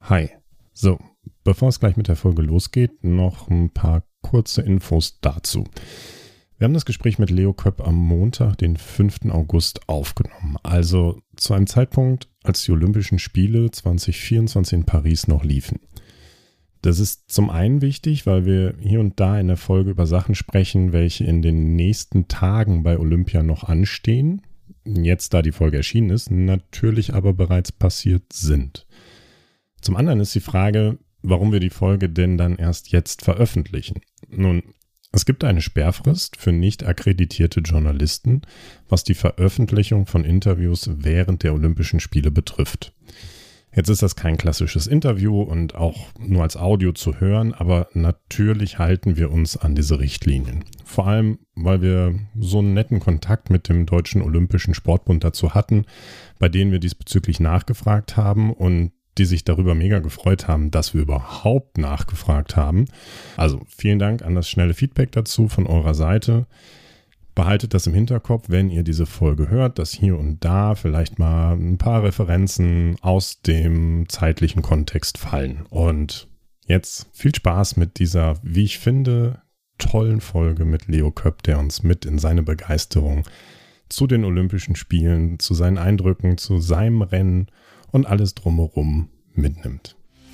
Hi. So, bevor es gleich mit der Folge losgeht, noch ein paar kurze Infos dazu. Wir haben das Gespräch mit Leo Köpp am Montag, den 5. August, aufgenommen. Also zu einem Zeitpunkt, als die Olympischen Spiele 2024 in Paris noch liefen. Das ist zum einen wichtig, weil wir hier und da in der Folge über Sachen sprechen, welche in den nächsten Tagen bei Olympia noch anstehen. Jetzt, da die Folge erschienen ist, natürlich aber bereits passiert sind. Zum anderen ist die Frage, warum wir die Folge denn dann erst jetzt veröffentlichen. Nun, es gibt eine Sperrfrist für nicht akkreditierte Journalisten, was die Veröffentlichung von Interviews während der Olympischen Spiele betrifft. Jetzt ist das kein klassisches Interview und auch nur als Audio zu hören, aber natürlich halten wir uns an diese Richtlinien. Vor allem, weil wir so einen netten Kontakt mit dem Deutschen Olympischen Sportbund dazu hatten, bei denen wir diesbezüglich nachgefragt haben und die sich darüber mega gefreut haben, dass wir überhaupt nachgefragt haben. Also vielen Dank an das schnelle Feedback dazu von eurer Seite. Behaltet das im Hinterkopf, wenn ihr diese Folge hört, dass hier und da vielleicht mal ein paar Referenzen aus dem zeitlichen Kontext fallen. Und jetzt viel Spaß mit dieser, wie ich finde, tollen Folge mit Leo Köpp, der uns mit in seine Begeisterung zu den Olympischen Spielen, zu seinen Eindrücken, zu seinem Rennen und alles drumherum mitnimmt.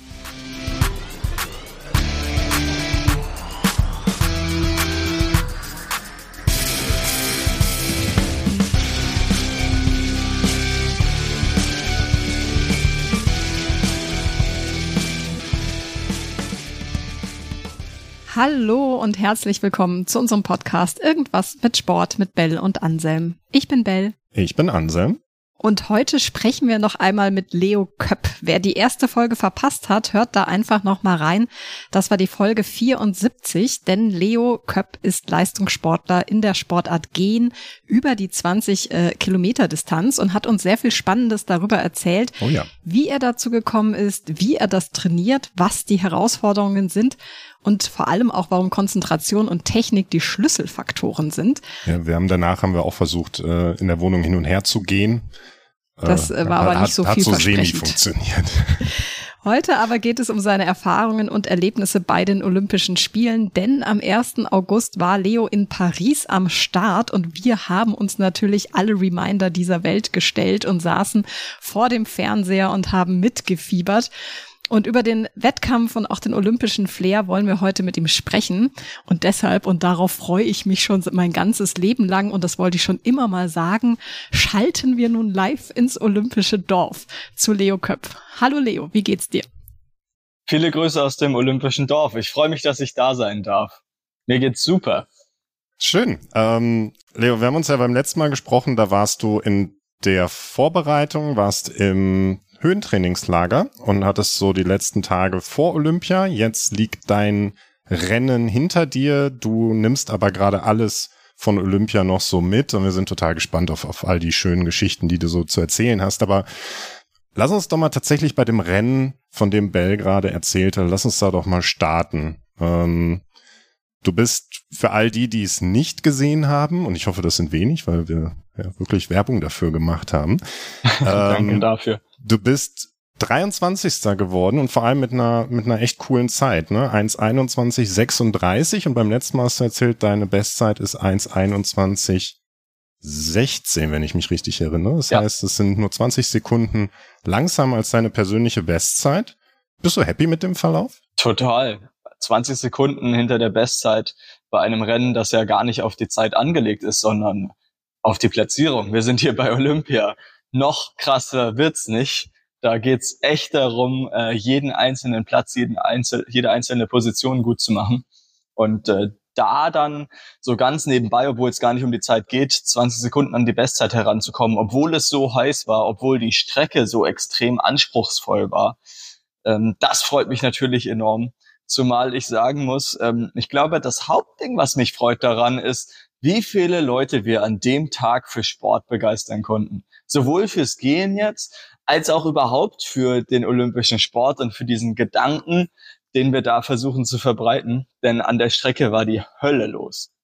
Hallo und herzlich willkommen zu unserem Podcast Irgendwas mit Sport mit Bell und Anselm. Ich bin Bell. Ich bin Anselm. Und heute sprechen wir noch einmal mit Leo Köpp. Wer die erste Folge verpasst hat, hört da einfach noch mal rein. Das war die Folge 74, denn Leo Köpp ist Leistungssportler in der Sportart Gehen über die 20 Kilometer Distanz und hat uns sehr viel Spannendes darüber erzählt, wie er dazu gekommen ist, wie er das trainiert, was die Herausforderungen sind und vor allem auch, warum Konzentration und Technik die Schlüsselfaktoren sind. Ja, danach haben wir auch versucht, in der Wohnung hin und her zu gehen. Das war aber nicht so vielversprechend. Hat so semi funktioniert. Heute aber geht es um seine Erfahrungen und Erlebnisse bei den Olympischen Spielen, denn am 1. August war Leo in Paris am Start und wir haben uns natürlich alle Reminder dieser Welt gestellt und saßen vor dem Fernseher und haben mitgefiebert. Und über den Wettkampf und auch den olympischen Flair wollen wir heute mit ihm sprechen. Und deshalb, und darauf freue ich mich schon mein ganzes Leben lang, und das wollte ich schon immer mal sagen, schalten wir nun live ins olympische Dorf zu Leo Köpp. Hallo Leo, wie geht's dir? Viele Grüße aus dem olympischen Dorf. Ich freue mich, dass ich da sein darf. Mir geht's super. Schön. Leo, wir haben uns ja beim letzten Mal gesprochen, da warst du in der Vorbereitung, warst im Höhentrainingslager und hattest so die letzten Tage vor Olympia. Jetzt liegt dein Rennen hinter dir. Du nimmst aber gerade alles von Olympia noch so mit und wir sind total gespannt auf all die schönen Geschichten, die du so zu erzählen hast. Aber lass uns doch mal tatsächlich bei dem Rennen, von dem Bell gerade erzählte, lass uns da doch mal starten. Du bist für all die es nicht gesehen haben, und ich hoffe, das sind wenig, weil wir ja wirklich Werbung dafür gemacht haben. Danke dafür. Du bist 23. geworden und vor allem mit einer echt coolen Zeit, ne? 1:21,36 und beim letzten Mal hast du erzählt, deine Bestzeit ist 1:21,16, wenn ich mich richtig erinnere. Das heißt, es sind nur 20 Sekunden langsamer als deine persönliche Bestzeit. Bist du happy mit dem Verlauf? Total. 20 Sekunden hinter der Bestzeit bei einem Rennen, das ja gar nicht auf die Zeit angelegt ist, sondern auf die Platzierung. Wir sind hier bei Olympia. Noch krasser wird's nicht. Da geht's echt darum, jeden einzelnen Platz, jede einzelne Position gut zu machen. Und da dann so ganz nebenbei, obwohl es gar nicht um die Zeit geht, 20 Sekunden an die Bestzeit heranzukommen, obwohl es so heiß war, obwohl die Strecke so extrem anspruchsvoll war. Das freut mich natürlich enorm. Zumal ich sagen muss, ich glaube, das Hauptding, was mich freut daran, ist, wie viele Leute wir an dem Tag für Sport begeistern konnten. Sowohl fürs Gehen jetzt, als auch überhaupt für den olympischen Sport und für diesen Gedanken, den wir da versuchen zu verbreiten. Denn an der Strecke war die Hölle los.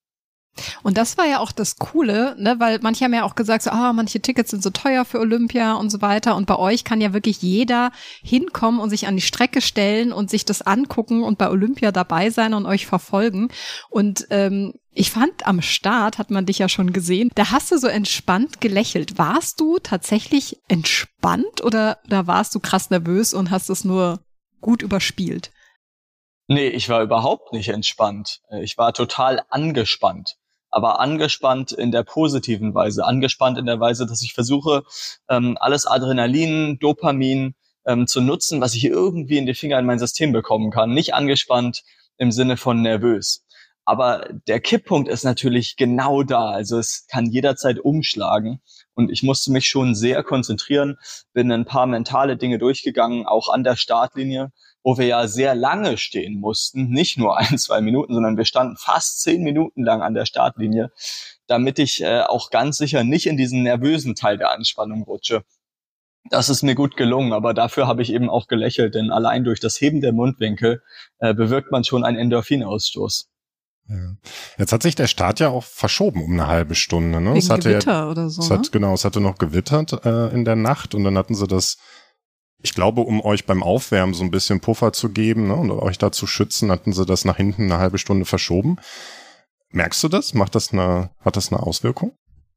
Und das war ja auch das Coole, ne, weil manche haben ja auch gesagt, so, manche Tickets sind so teuer für Olympia und so weiter. Und bei euch kann ja wirklich jeder hinkommen und sich an die Strecke stellen und sich das angucken und bei Olympia dabei sein und euch verfolgen. Und ich fand, am Start hat man dich ja schon gesehen, da hast du so entspannt gelächelt. Warst du tatsächlich entspannt oder warst du krass nervös und hast es nur gut überspielt? Nee, ich war überhaupt nicht entspannt. Ich war total angespannt. Aber angespannt in der positiven Weise. Angespannt in der Weise, dass ich versuche, alles Adrenalin, Dopamin zu nutzen, was ich irgendwie in die Finger in mein System bekommen kann. Nicht angespannt im Sinne von nervös. Aber der Kipppunkt ist natürlich genau da. Also es kann jederzeit umschlagen. Und ich musste mich schon sehr konzentrieren, bin ein paar mentale Dinge durchgegangen, auch an der Startlinie, wo wir ja sehr lange stehen mussten, nicht nur 1-2 Minuten, sondern wir standen fast 10 Minuten lang an der Startlinie, damit ich auch ganz sicher nicht in diesen nervösen Teil der Anspannung rutsche. Das ist mir gut gelungen, aber dafür habe ich eben auch gelächelt, denn allein durch das Heben der Mundwinkel bewirkt man schon einen Endorphinausstoß. Ja. Jetzt hat sich der Start ja auch verschoben um eine halbe Stunde. Ne? Wegen Gewitter oder so. Es hatte noch gewittert in der Nacht und dann hatten sie das, ich glaube, um euch beim Aufwärmen so ein bisschen Puffer zu geben, ne, und euch da zu schützen, hatten sie das nach hinten eine halbe Stunde verschoben. Merkst du das? Hat das eine Auswirkung?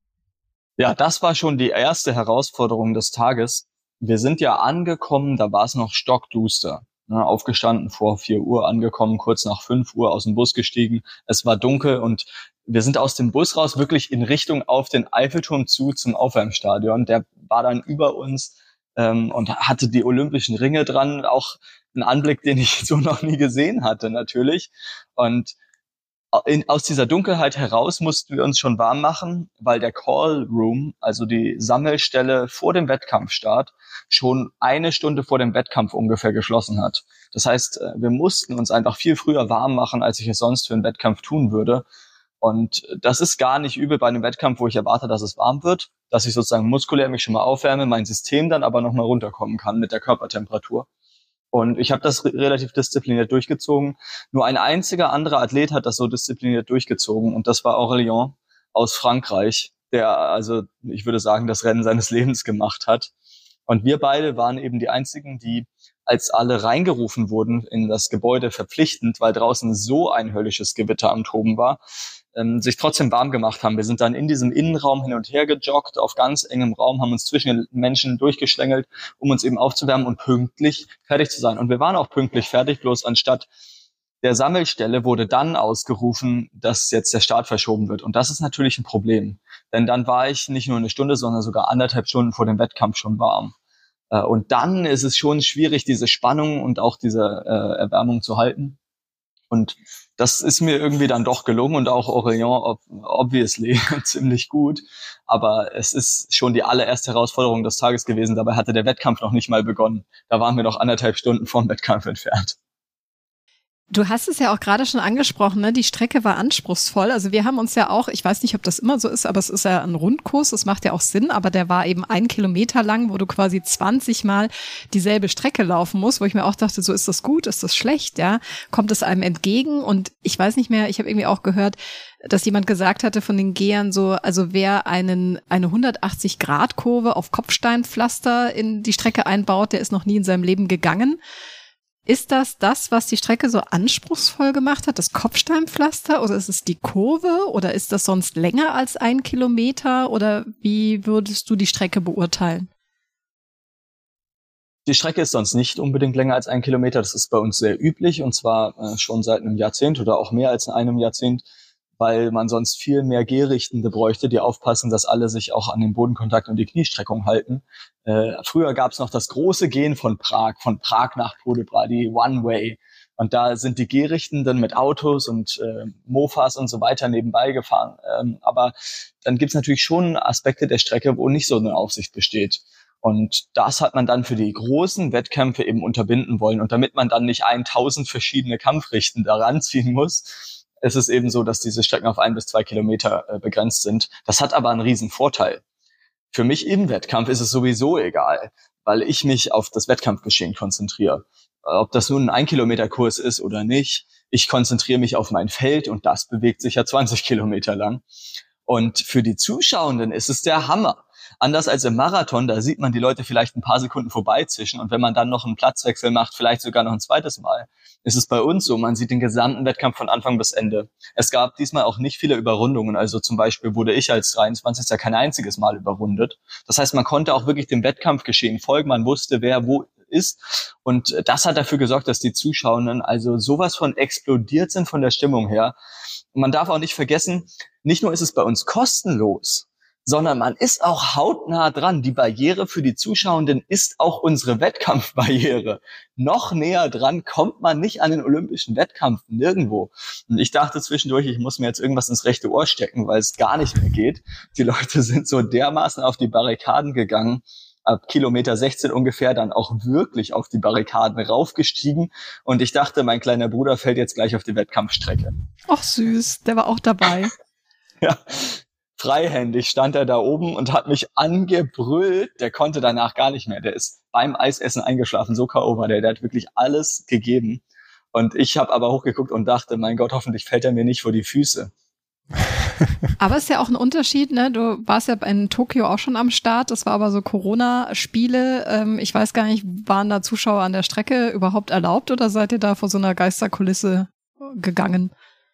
Ja, das war schon die erste Herausforderung des Tages. Wir sind ja angekommen, da war es noch stockduster. Ne, aufgestanden vor 4 Uhr, angekommen kurz nach 5 Uhr, aus dem Bus gestiegen. Es war dunkel und wir sind aus dem Bus raus wirklich in Richtung auf den Eiffelturm zum Aufwärmstadion. Der war dann über uns und hatte die Olympischen Ringe dran. Auch ein Anblick, den ich so noch nie gesehen hatte natürlich. Und aus dieser Dunkelheit heraus mussten wir uns schon warm machen, weil der Call Room, also die Sammelstelle vor dem Wettkampfstart, schon 1 Stunde vor dem Wettkampf ungefähr geschlossen hat. Das heißt, wir mussten uns einfach viel früher warm machen, als ich es sonst für einen Wettkampf tun würde. Und das ist gar nicht übel bei einem Wettkampf, wo ich erwarte, dass es warm wird, dass ich sozusagen muskulär mich schon mal aufwärme, mein System dann aber nochmal runterkommen kann mit der Körpertemperatur. Und ich habe das relativ diszipliniert durchgezogen. Nur ein einziger anderer Athlet hat das so diszipliniert durchgezogen und das war Aurélien aus Frankreich, der, also ich würde sagen, das Rennen seines Lebens gemacht hat. Und wir beide waren eben die einzigen, die, als alle reingerufen wurden in das Gebäude verpflichtend, weil draußen so ein höllisches Gewitter am Toben war, sich trotzdem warm gemacht haben. Wir sind dann in diesem Innenraum hin und her gejoggt, auf ganz engem Raum, haben uns zwischen den Menschen durchgeschlängelt, um uns eben aufzuwärmen und pünktlich fertig zu sein. Und wir waren auch pünktlich fertig, bloß anstatt der Sammelstelle wurde dann ausgerufen, dass jetzt der Start verschoben wird. Und das ist natürlich ein Problem. Denn dann war ich nicht nur 1 Stunde, sondern sogar 1,5 Stunden vor dem Wettkampf schon warm. Und dann ist es schon schwierig, diese Spannung und auch diese Erwärmung zu halten. Und das ist mir irgendwie dann doch gelungen und auch Aurélien obviously ziemlich gut. Aber es ist schon die allererste Herausforderung des Tages gewesen. Dabei hatte der Wettkampf noch nicht mal begonnen. Da waren wir noch 1,5 Stunden vom Wettkampf entfernt. Du hast es ja auch gerade schon angesprochen, ne? Die Strecke war anspruchsvoll. Also wir haben uns ja auch, ich weiß nicht, ob das immer so ist, aber es ist ja ein Rundkurs, das macht ja auch Sinn, aber der war eben 1 Kilometer lang, wo du quasi 20 Mal dieselbe Strecke laufen musst, wo ich mir auch dachte, so ist das gut, ist das schlecht, ja? Kommt es einem entgegen? Und ich weiß nicht mehr, ich habe irgendwie auch gehört, dass jemand gesagt hatte von den Gehern so, also wer eine 180-Grad-Kurve auf Kopfsteinpflaster in die Strecke einbaut, der ist noch nie in seinem Leben gegangen. Ist das, was die Strecke so anspruchsvoll gemacht hat, das Kopfsteinpflaster, oder ist es die Kurve, oder ist das sonst länger als 1 Kilometer, oder wie würdest du die Strecke beurteilen? Die Strecke ist sonst nicht unbedingt länger als 1 Kilometer, das ist bei uns sehr üblich und zwar schon seit einem Jahrzehnt oder auch mehr als in einem Jahrzehnt, weil man sonst viel mehr Gehrichtende bräuchte, die aufpassen, dass alle sich auch an den Bodenkontakt und die Kniestreckung halten. Früher gab es noch das große Gehen von Prag nach Podebrá, die One-Way. Und da sind die Gehrichtenden mit Autos und Mofas und so weiter nebenbei gefahren. Aber dann gibt's natürlich schon Aspekte der Strecke, wo nicht so eine Aufsicht besteht. Und das hat man dann für die großen Wettkämpfe eben unterbinden wollen. Und damit man dann nicht 1000 verschiedene Kampfrichten da ranziehen muss, ist es eben so, dass diese Strecken auf 1 bis 2 Kilometer begrenzt sind. Das hat aber einen riesen Vorteil. Für mich im Wettkampf ist es sowieso egal, weil ich mich auf das Wettkampfgeschehen konzentriere. Ob das nun ein 1-Kilometer-Kurs ist oder nicht, ich konzentriere mich auf mein Feld und das bewegt sich ja 20 Kilometer lang. Und für die Zuschauenden ist es der Hammer. Anders als im Marathon, da sieht man die Leute vielleicht ein paar Sekunden vorbeizischen und wenn man dann noch einen Platzwechsel macht, vielleicht sogar noch ein zweites Mal, ist es bei uns so, man sieht den gesamten Wettkampf von Anfang bis Ende. Es gab diesmal auch nicht viele Überrundungen, also zum Beispiel wurde ich als 23. kein einziges Mal überrundet. Das heißt, man konnte auch wirklich dem Wettkampfgeschehen folgen, man wusste, wer wo ist und das hat dafür gesorgt, dass die Zuschauenden also sowas von explodiert sind von der Stimmung her. Und man darf auch nicht vergessen, nicht nur ist es bei uns kostenlos, sondern man ist auch hautnah dran. Die Barriere für die Zuschauenden ist auch unsere Wettkampfbarriere. Noch näher dran kommt man nicht an den olympischen Wettkampf, nirgendwo. Und ich dachte zwischendurch, ich muss mir jetzt irgendwas ins rechte Ohr stecken, weil es gar nicht mehr geht. Die Leute sind so dermaßen auf die Barrikaden gegangen, ab Kilometer 16 ungefähr dann auch wirklich auf die Barrikaden raufgestiegen. Und ich dachte, mein kleiner Bruder fällt jetzt gleich auf die Wettkampfstrecke. Ach süß, der war auch dabei. Ja. Freihändig stand er da oben und hat mich angebrüllt. Der konnte danach gar nicht mehr. Der ist beim Eisessen eingeschlafen. So K.O. war der. Der hat wirklich alles gegeben. Und ich habe aber hochgeguckt und dachte, mein Gott, hoffentlich fällt er mir nicht vor die Füße. Aber es ist ja auch ein Unterschied, ne? Du warst ja in Tokio auch schon am Start. Das war aber so Corona-Spiele. Ich weiß gar nicht, waren da Zuschauer an der Strecke überhaupt erlaubt oder seid ihr da vor so einer Geisterkulisse gegangen?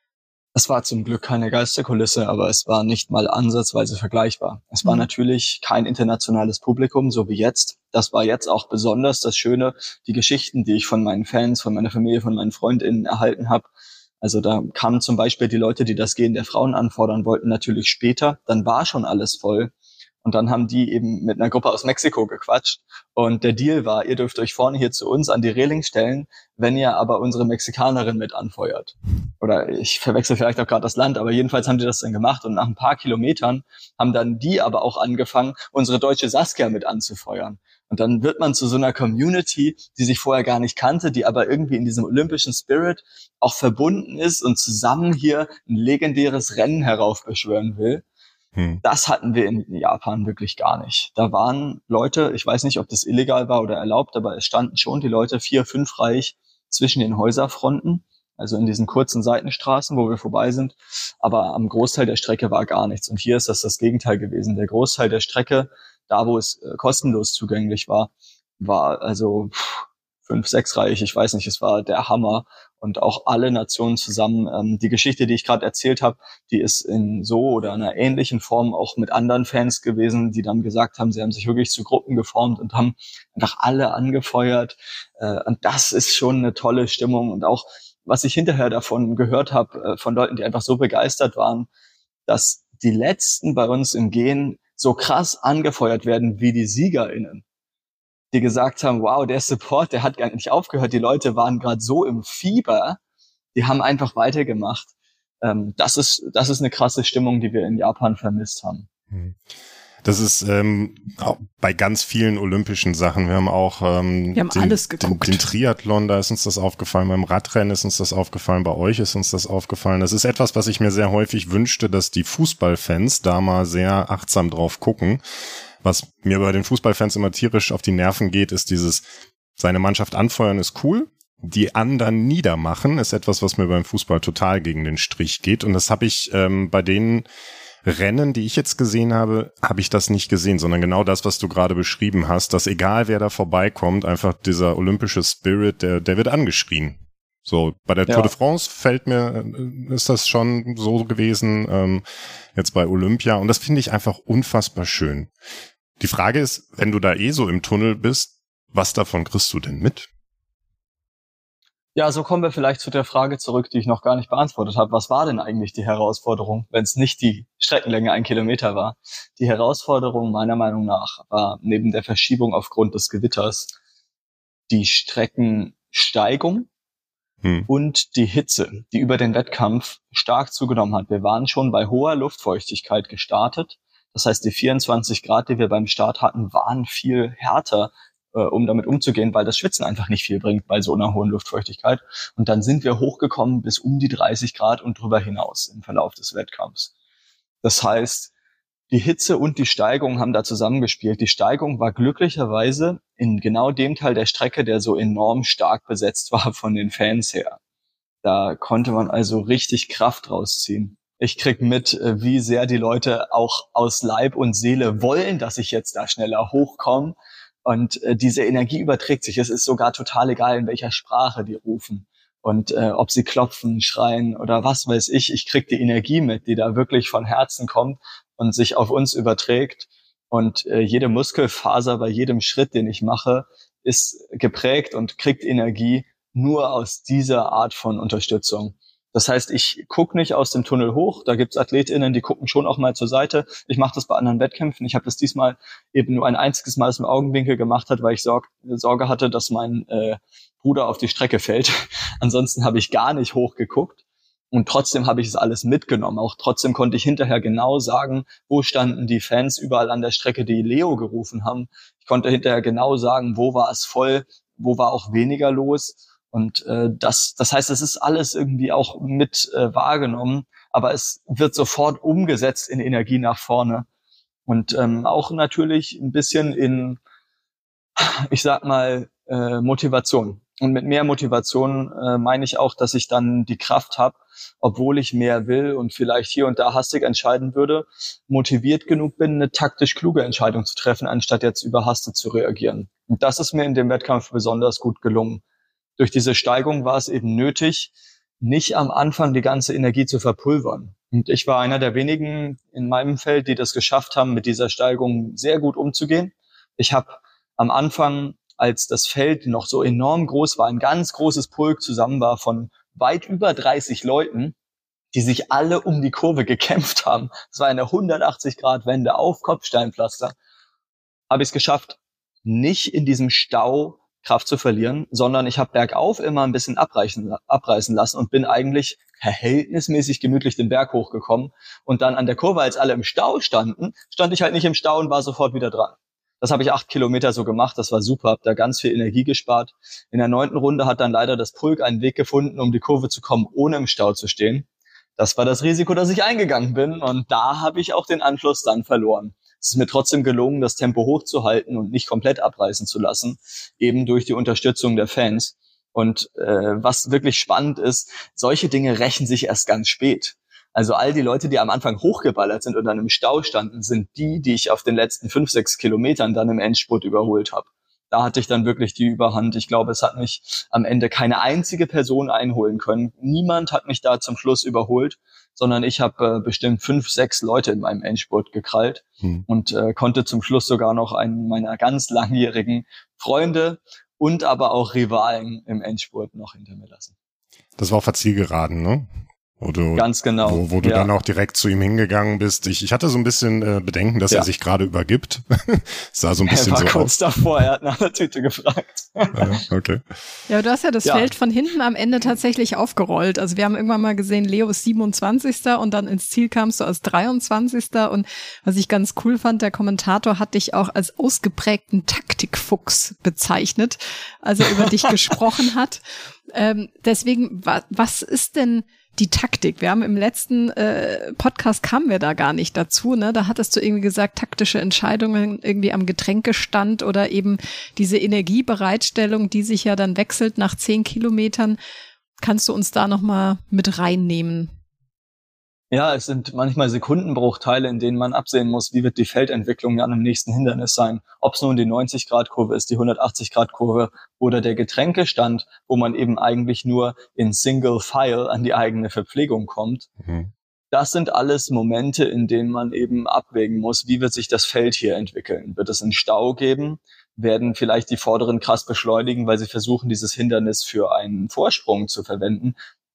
Es war zum Glück keine Geisterkulisse, aber es war nicht mal ansatzweise vergleichbar. Es war natürlich kein internationales Publikum, so wie jetzt. Das war jetzt auch besonders das Schöne, die Geschichten, die ich von meinen Fans, von meiner Familie, von meinen FreundInnen erhalten habe. Also da kamen zum Beispiel die Leute, die das Gehen der Frauen anfordern wollten, natürlich später. Dann war schon alles voll. Und dann haben die eben mit einer Gruppe aus Mexiko gequatscht. Und der Deal war, ihr dürft euch vorne hier zu uns an die Reling stellen, wenn ihr aber unsere Mexikanerin mit anfeuert. Oder ich verwechsel vielleicht auch gerade das Land, aber jedenfalls haben die das dann gemacht. Und nach ein paar Kilometern haben dann die aber auch angefangen, unsere deutsche Saskia mit anzufeuern. Und dann wird man zu so einer Community, die sich vorher gar nicht kannte, die aber irgendwie in diesem olympischen Spirit auch verbunden ist und zusammen hier ein legendäres Rennen heraufbeschwören will. Das hatten wir in Japan wirklich gar nicht. Da waren Leute, ich weiß nicht, ob das illegal war oder erlaubt, aber es standen schon die Leute 4, 5-reihig zwischen den Häuserfronten, also in diesen kurzen Seitenstraßen, wo wir vorbei sind. Aber am Großteil der Strecke war gar nichts. Und hier ist das Gegenteil gewesen. Der Großteil der Strecke, da wo es kostenlos zugänglich war, war also 5, 6-reihig, ich weiß nicht, es war der Hammer. Und auch alle Nationen zusammen. Die Geschichte, die ich gerade erzählt habe, die ist in so oder einer ähnlichen Form auch mit anderen Fans gewesen, die dann gesagt haben, sie haben sich wirklich zu Gruppen geformt und haben einfach alle angefeuert. Und das ist schon eine tolle Stimmung. Und auch, was ich hinterher davon gehört habe, von Leuten, die einfach so begeistert waren, dass die Letzten bei uns im Gehen so krass angefeuert werden wie die SiegerInnen. Die gesagt haben, wow, der Support, der hat gar nicht aufgehört. Die Leute waren gerade so im Fieber, die haben einfach weitergemacht. Das ist eine krasse Stimmung, die wir in Japan vermisst haben. Das ist auch bei ganz vielen olympischen Sachen. Wir haben auch alles geguckt. Den Triathlon, da ist uns das aufgefallen. Beim Radrennen ist uns das aufgefallen. Bei euch ist uns das aufgefallen. Das ist etwas, was ich mir sehr häufig wünschte, dass die Fußballfans da mal sehr achtsam drauf gucken. Was mir bei den Fußballfans immer tierisch auf die Nerven geht, ist dieses, seine Mannschaft anfeuern ist cool, die anderen niedermachen ist etwas, was mir beim Fußball total gegen den Strich geht. Und das habe ich bei den Rennen, die ich jetzt gesehen habe, habe ich das nicht gesehen, sondern genau das, was du gerade beschrieben hast, dass egal wer da vorbeikommt, einfach dieser olympische Spirit, der wird angeschrien. So, bei der Tour de France ist das schon so gewesen, jetzt bei Olympia. Und das finde ich einfach unfassbar schön. Die Frage ist, wenn du da so im Tunnel bist, was davon kriegst du denn mit? Ja, so kommen wir vielleicht zu der Frage zurück, die ich noch gar nicht beantwortet habe. Was war denn eigentlich die Herausforderung, wenn es nicht die Streckenlänge 1 Kilometer war? Die Herausforderung meiner Meinung nach war neben der Verschiebung aufgrund des Gewitters die Streckensteigung und die Hitze, die über den Wettkampf stark zugenommen hat. Wir waren schon bei hoher Luftfeuchtigkeit gestartet. Das heißt, die 24 Grad, die wir beim Start hatten, waren viel härter, um damit umzugehen, weil das Schwitzen einfach nicht viel bringt bei so einer hohen Luftfeuchtigkeit. Und dann sind wir hochgekommen bis um die 30 Grad und drüber hinaus im Verlauf des Wettkampfs. Das heißt, die Hitze und die Steigung haben da zusammengespielt. Die Steigung war glücklicherweise in genau dem Teil der Strecke, der so enorm stark besetzt war von den Fans her. Da konnte man also richtig Kraft rausziehen. Ich krieg mit, wie sehr die Leute auch aus Leib und Seele wollen, dass ich jetzt da schneller hochkomme. Und diese Energie überträgt sich. Es ist sogar total egal, in welcher Sprache die rufen. Und ob sie klopfen, schreien oder was weiß ich. Ich krieg die Energie mit, die da wirklich von Herzen kommt und sich auf uns überträgt. Und jede Muskelfaser bei jedem Schritt, den ich mache, ist geprägt und kriegt Energie nur aus dieser Art von Unterstützung. Das heißt, ich gucke nicht aus dem Tunnel hoch. Da gibt's AthletInnen, die gucken schon auch mal zur Seite. Ich mache das bei anderen Wettkämpfen. Ich habe das diesmal eben nur ein einziges Mal aus dem Augenwinkel gemacht, weil ich Sorge hatte, dass mein Bruder auf die Strecke fällt. Ansonsten habe ich gar nicht hochgeguckt. Und trotzdem habe ich es alles mitgenommen. Auch trotzdem konnte ich hinterher genau sagen, wo standen die Fans überall an der Strecke, die Leo gerufen haben. Ich konnte hinterher genau sagen, wo war es voll, wo war auch weniger los. Und das heißt, es ist alles irgendwie auch mit wahrgenommen, aber es wird sofort umgesetzt in Energie nach vorne. Und auch natürlich ein bisschen in, ich sag mal, Motivation. Und mit mehr Motivation meine ich auch, dass ich dann die Kraft habe, obwohl ich mehr will und vielleicht hier und da hastig entscheiden würde, motiviert genug bin, eine taktisch kluge Entscheidung zu treffen, anstatt jetzt überhastet zu reagieren. Und das ist mir in dem Wettkampf besonders gut gelungen. Durch diese Steigung war es eben nötig, nicht am Anfang die ganze Energie zu verpulvern. Und ich war einer der wenigen in meinem Feld, die das geschafft haben, mit dieser Steigung sehr gut umzugehen. Ich habe am Anfang, als das Feld noch so enorm groß war, ein ganz großes Pulk zusammen war von weit über 30 Leuten, die sich alle um die Kurve gekämpft haben. Es war eine 180-Grad-Wende auf Kopfsteinpflaster. Habe ich es geschafft, nicht in diesem Stau Kraft zu verlieren, sondern ich habe bergauf immer ein bisschen abreißen lassen und bin eigentlich verhältnismäßig gemütlich den Berg hochgekommen. Und dann an der Kurve, als alle im Stau standen, stand ich halt nicht im Stau und war sofort wieder dran. Das habe ich 8 Kilometer so gemacht, das war super, habe da ganz viel Energie gespart. In der 9. Runde hat dann leider das Pulk einen Weg gefunden, um die Kurve zu kommen, ohne im Stau zu stehen. Das war das Risiko, das ich eingegangen bin, und da habe ich auch den Anschluss dann verloren. Es ist mir trotzdem gelungen, das Tempo hochzuhalten und nicht komplett abreißen zu lassen, eben durch die Unterstützung der Fans. Und was wirklich spannend ist, solche Dinge rächen sich erst ganz spät. Also all die Leute, die am Anfang hochgeballert sind und dann im Stau standen, sind die ich auf den letzten 5, 6 Kilometern dann im Endspurt überholt habe. Da hatte ich dann wirklich die Überhand. Ich glaube, es hat mich am Ende keine einzige Person einholen können. Niemand hat mich da zum Schluss überholt, sondern ich habe bestimmt 5, 6 Leute in meinem Endspurt gekrallt und konnte zum Schluss sogar noch einen meiner ganz langjährigen Freunde und aber auch Rivalen im Endspurt noch hinter mir lassen. Das war auf der Zielgeraden, ne? Ganz genau. Wo du dann auch direkt zu ihm hingegangen bist. Ich hatte so ein bisschen Bedenken, dass er sich gerade übergibt. Sah so ein bisschen so aus. Er war kurz davor, er hat nach der Tüte gefragt. Okay. Ja, du hast ja das Feld von hinten am Ende tatsächlich aufgerollt. Also wir haben irgendwann mal gesehen, Leo ist 27. und dann ins Ziel kamst du als 23. Und was ich ganz cool fand, der Kommentator hat dich auch als ausgeprägten Taktikfuchs bezeichnet, als er über dich gesprochen hat. Deswegen, was ist denn die Taktik? Wir haben im letzten Podcast kamen wir da gar nicht dazu, ne? Da hattest du irgendwie gesagt, taktische Entscheidungen irgendwie am Getränkestand oder eben diese Energiebereitstellung, die sich ja dann wechselt nach 10 Kilometern. Kannst du uns da nochmal mit reinnehmen? Ja, es sind manchmal Sekundenbruchteile, in denen man absehen muss, wie wird die Feldentwicklung an dem nächsten Hindernis sein. Ob es nun die 90-Grad-Kurve ist, die 180-Grad-Kurve oder der Getränkestand, wo man eben eigentlich nur in Single File an die eigene Verpflegung kommt. Das sind alles Momente, in denen man eben abwägen muss, wie wird sich das Feld hier entwickeln. Wird es einen Stau geben? Werden vielleicht die Vorderen krass beschleunigen, weil sie versuchen, dieses Hindernis für einen Vorsprung zu verwenden?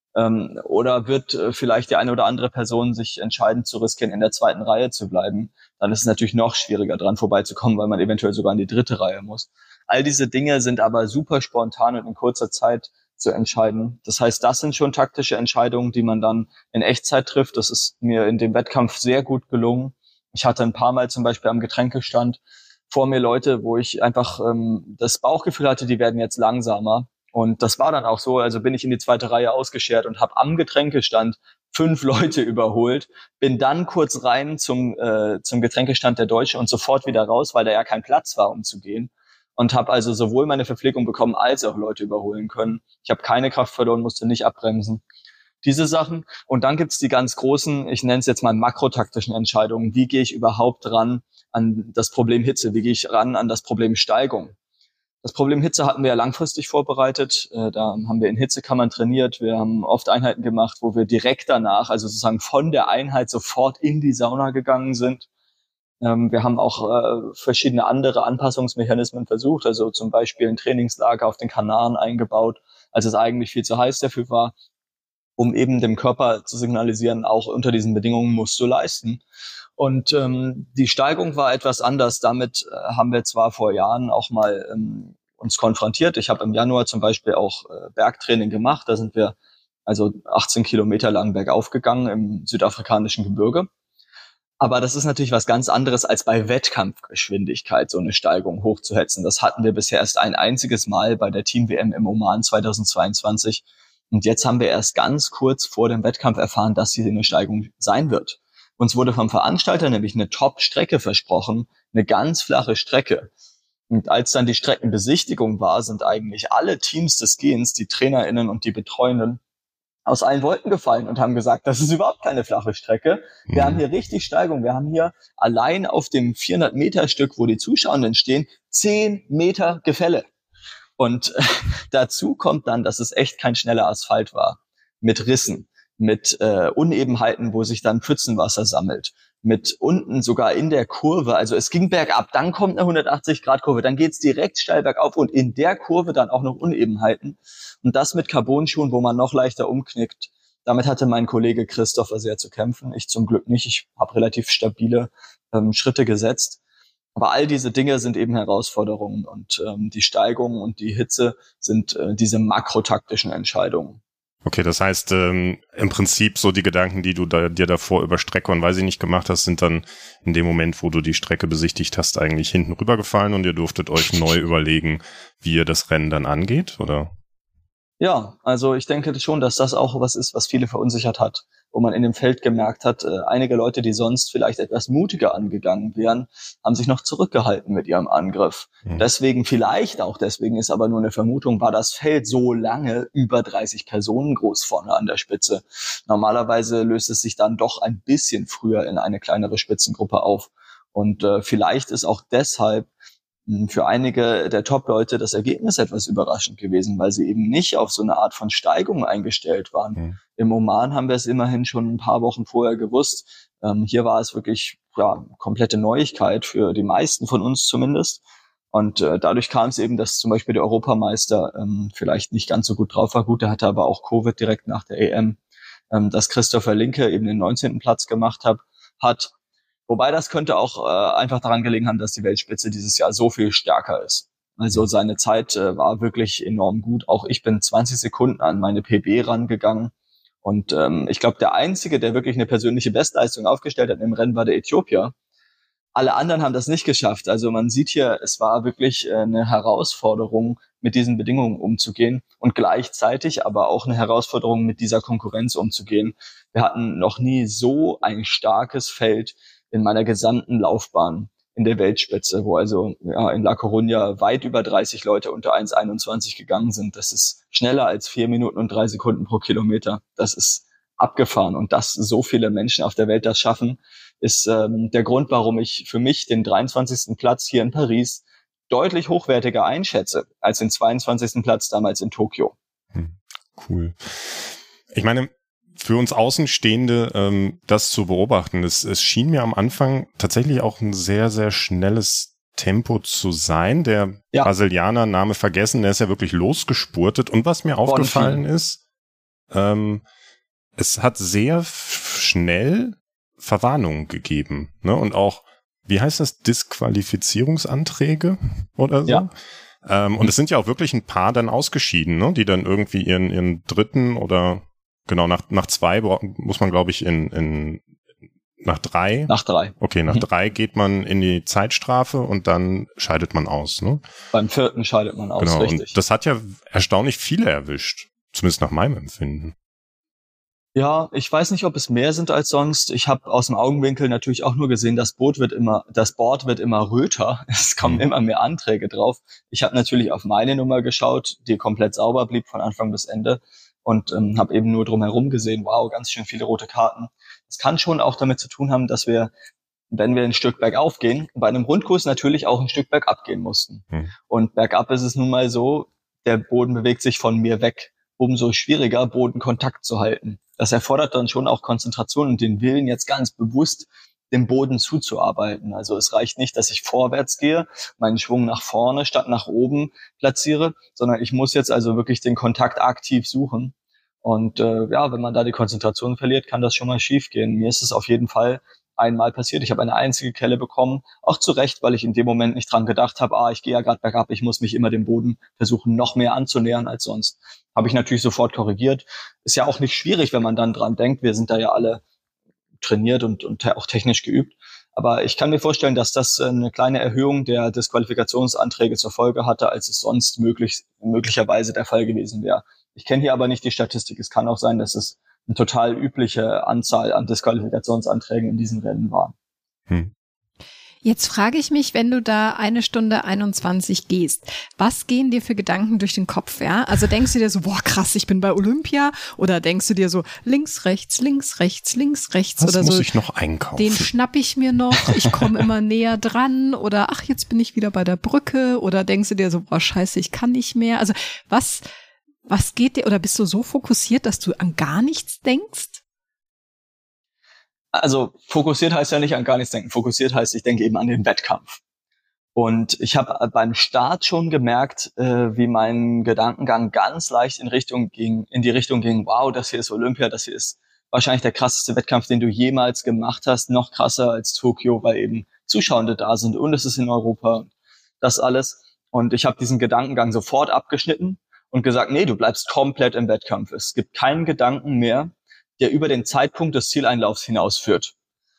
Oder wird vielleicht die eine oder andere Person sich entscheiden zu riskieren, in der 2. Reihe zu bleiben, dann ist es natürlich noch schwieriger dran vorbeizukommen, weil man eventuell sogar in die 3. Reihe muss. All diese Dinge sind aber super spontan und in kurzer Zeit zu entscheiden. Das heißt, das sind schon taktische Entscheidungen, die man dann in Echtzeit trifft. Das ist mir in dem Wettkampf sehr gut gelungen. Ich hatte ein paar Mal zum Beispiel am Getränkestand vor mir Leute, wo ich einfach das Bauchgefühl hatte, die werden jetzt langsamer. Und das war dann auch so, also bin ich in die 2. Reihe ausgeschert und habe am Getränkestand 5 Leute überholt, bin dann kurz rein zum Getränkestand der Deutsche und sofort wieder raus, weil da ja kein Platz war, um zu gehen. und habe also sowohl meine Verpflegung bekommen, als auch Leute überholen können. Ich habe keine Kraft verloren, musste nicht abbremsen. Diese Sachen. Und dann gibt's die ganz großen, ich nenne es jetzt mal makrotaktischen Entscheidungen. Wie gehe ich überhaupt ran an das Problem Hitze? Wie gehe ich ran an das Problem Steigung? Das Problem Hitze hatten wir ja langfristig vorbereitet. Da haben wir in Hitzekammern trainiert. Wir haben oft Einheiten gemacht, wo wir direkt danach, also sozusagen von der Einheit sofort in die Sauna gegangen sind. Wir haben auch verschiedene andere Anpassungsmechanismen versucht, also zum Beispiel ein Trainingslager auf den Kanaren eingebaut, als es eigentlich viel zu heiß dafür war, um eben dem Körper zu signalisieren, auch unter diesen Bedingungen musst du leisten. Und die Steigung war etwas anders. Damit haben wir zwar vor Jahren auch mal uns konfrontiert. Ich habe im Januar zum Beispiel auch Bergtraining gemacht. Da sind wir also 18 Kilometer lang bergauf gegangen im südafrikanischen Gebirge. Aber das ist natürlich was ganz anderes, als bei Wettkampfgeschwindigkeit so eine Steigung hochzuhetzen. Das hatten wir bisher erst ein einziges Mal bei der Team-WM im Oman 2022. Und jetzt haben wir erst ganz kurz vor dem Wettkampf erfahren, dass hier eine Steigung sein wird. Uns wurde vom Veranstalter nämlich eine Top-Strecke versprochen, eine ganz flache Strecke. Und als dann die Streckenbesichtigung war, sind eigentlich alle Teams des Gehens, die TrainerInnen und die Betreuenden, aus allen Wolken gefallen und haben gesagt, das ist überhaupt keine flache Strecke. Wir haben hier richtig Steigung. Wir haben hier allein auf dem 400-Meter-Stück, wo die Zuschauenden stehen, 10 Meter Gefälle. Und dazu kommt dann, dass es echt kein schneller Asphalt war. Mit Rissen, mit Unebenheiten, wo sich dann Pfützenwasser sammelt. Mit unten sogar in der Kurve, also es ging bergab, dann kommt eine 180-Grad-Kurve, dann geht's direkt steil bergauf und in der Kurve dann auch noch Unebenheiten. Und das mit Carbon-Schuhen, wo man noch leichter umknickt. Damit hatte mein Kollege Christopher sehr zu kämpfen. Ich zum Glück nicht. Ich habe relativ stabile Schritte gesetzt. Aber all diese Dinge sind eben Herausforderungen und die Steigung und die Hitze sind diese makrotaktischen Entscheidungen. Okay, das heißt, im Prinzip so die Gedanken, die du dir davor über Strecke und weiß ich nicht gemacht hast, sind dann in dem Moment, wo du die Strecke besichtigt hast, eigentlich hinten rübergefallen und ihr durftet euch neu überlegen, wie ihr das Rennen dann angeht, oder? Ja, also ich denke schon, dass das auch was ist, was viele verunsichert hat, wo man in dem Feld gemerkt hat, einige Leute, die sonst vielleicht etwas mutiger angegangen wären, haben sich noch zurückgehalten mit ihrem Angriff. Deswegen, vielleicht auch deswegen, ist aber nur eine Vermutung, war das Feld so lange über 30 Personen groß vorne an der Spitze. Normalerweise löst es sich dann doch ein bisschen früher in eine kleinere Spitzengruppe auf. Und vielleicht ist auch deshalb für einige der Top-Leute das Ergebnis etwas überraschend gewesen, weil sie eben nicht auf so eine Art von Steigung eingestellt waren. Im Oman haben wir es immerhin schon ein paar Wochen vorher gewusst. Hier war es wirklich komplette Neuigkeit für die meisten von uns zumindest. Und dadurch kam es eben, dass zum Beispiel der Europameister vielleicht nicht ganz so gut drauf war. Gut, der hatte aber auch Covid direkt nach der EM. Dass Christopher Linke eben den 19. Platz gemacht hat. Wobei das könnte auch einfach daran gelegen haben, dass die Weltspitze dieses Jahr so viel stärker ist. Also seine Zeit war wirklich enorm gut. Auch ich bin 20 Sekunden an meine PB rangegangen. Und ich glaube, der Einzige, der wirklich eine persönliche Bestleistung aufgestellt hat im Rennen, war der Äthiopier. Alle anderen haben das nicht geschafft. Also man sieht hier, es war wirklich eine Herausforderung, mit diesen Bedingungen umzugehen und gleichzeitig aber auch eine Herausforderung, mit dieser Konkurrenz umzugehen. Wir hatten noch nie so ein starkes Feld in meiner gesamten Laufbahn in der Weltspitze, wo also in La Coruña weit über 30 Leute unter 1,21 gegangen sind. Das ist schneller als 4 Minuten und 3 Sekunden pro Kilometer. Das ist abgefahren. Und dass so viele Menschen auf der Welt das schaffen, ist der Grund, warum ich für mich den 23. Platz hier in Paris deutlich hochwertiger einschätze als den 22. Platz damals in Tokio. Cool. Ich meine, für uns Außenstehende das zu beobachten, es schien mir am Anfang tatsächlich auch ein sehr, sehr schnelles Tempo zu sein. Der Brasilianer, Name vergessen, der ist ja wirklich losgespurtet. Und was mir aufgefallen ist, es hat sehr schnell Verwarnungen gegeben. Ne? Und auch, wie heißt das, Disqualifizierungsanträge oder so? Ja. Und es sind ja auch wirklich ein paar dann ausgeschieden, ne? Die dann irgendwie ihren dritten oder genau, nach 2 muss man, glaube ich, nach 3. Nach 3. Okay, nach 3 geht man in die Zeitstrafe und dann scheidet man aus, ne? Beim 4. scheidet man aus, genau, richtig. Und das hat ja erstaunlich viele erwischt. Zumindest nach meinem Empfinden. Ja, ich weiß nicht, ob es mehr sind als sonst. Ich habe aus dem Augenwinkel natürlich auch nur gesehen, das Board wird immer röter. Es kommen immer mehr Anträge drauf. Ich habe natürlich auf meine Nummer geschaut, die komplett sauber blieb von Anfang bis Ende und habe eben nur drumherum gesehen, wow, ganz schön viele rote Karten. Das kann schon auch damit zu tun haben, dass wir, wenn wir ein Stück bergauf gehen, bei einem Rundkurs natürlich auch ein Stück bergab gehen mussten. Und bergab ist es nun mal so, der Boden bewegt sich von mir weg. Umso schwieriger, Bodenkontakt zu halten. Das erfordert dann schon auch Konzentration und den Willen, jetzt ganz bewusst dem Boden zuzuarbeiten. Also es reicht nicht, dass ich vorwärts gehe, meinen Schwung nach vorne statt nach oben platziere, sondern ich muss jetzt also wirklich den Kontakt aktiv suchen. Und wenn man da die Konzentration verliert, kann das schon mal schief gehen. Mir ist es auf jeden Fall einmal passiert. Ich habe eine einzige Kelle bekommen, auch zu Recht, weil ich in dem Moment nicht dran gedacht habe, ich gehe ja gerade bergab, ich muss mich immer dem Boden versuchen, noch mehr anzunähern als sonst. Habe ich natürlich sofort korrigiert. Ist ja auch nicht schwierig, wenn man dann dran denkt. Wir sind da ja alle trainiert und auch technisch geübt. Aber ich kann mir vorstellen, dass das eine kleine Erhöhung der Disqualifikationsanträge zur Folge hatte, als es sonst möglicherweise der Fall gewesen wäre. Ich kenne hier aber nicht die Statistik. Es kann auch sein, dass es eine total übliche Anzahl an Disqualifikationsanträgen in diesen Rennen war. Jetzt frage ich mich, wenn du da 1 Stunde 21 gehst, was gehen dir für Gedanken durch den Kopf, ja? Also denkst du dir so, boah, krass, ich bin bei Olympia? Oder denkst du dir so, links, rechts, links, rechts, links, rechts? Was oder muss so, ich noch einkaufen? Den schnapp ich mir noch, ich komme immer näher dran. Oder ach, jetzt bin ich wieder bei der Brücke. Oder denkst du dir so, boah, scheiße, ich kann nicht mehr. Also was geht dir, oder bist du so fokussiert, dass du an gar nichts denkst? Also fokussiert heißt ja nicht an gar nichts denken. Fokussiert heißt, ich denke eben an den Wettkampf. Und ich habe beim Start schon gemerkt, wie mein Gedankengang ganz leicht in die Richtung ging, wow, das hier ist Olympia, das hier ist wahrscheinlich der krasseste Wettkampf, den du jemals gemacht hast, noch krasser als Tokio, weil eben Zuschauende da sind und es ist in Europa, das alles. Und ich habe diesen Gedankengang sofort abgeschnitten und gesagt, nee, du bleibst komplett im Wettkampf. Es gibt keinen Gedanken mehr, der über den Zeitpunkt des Zieleinlaufs hinausführt.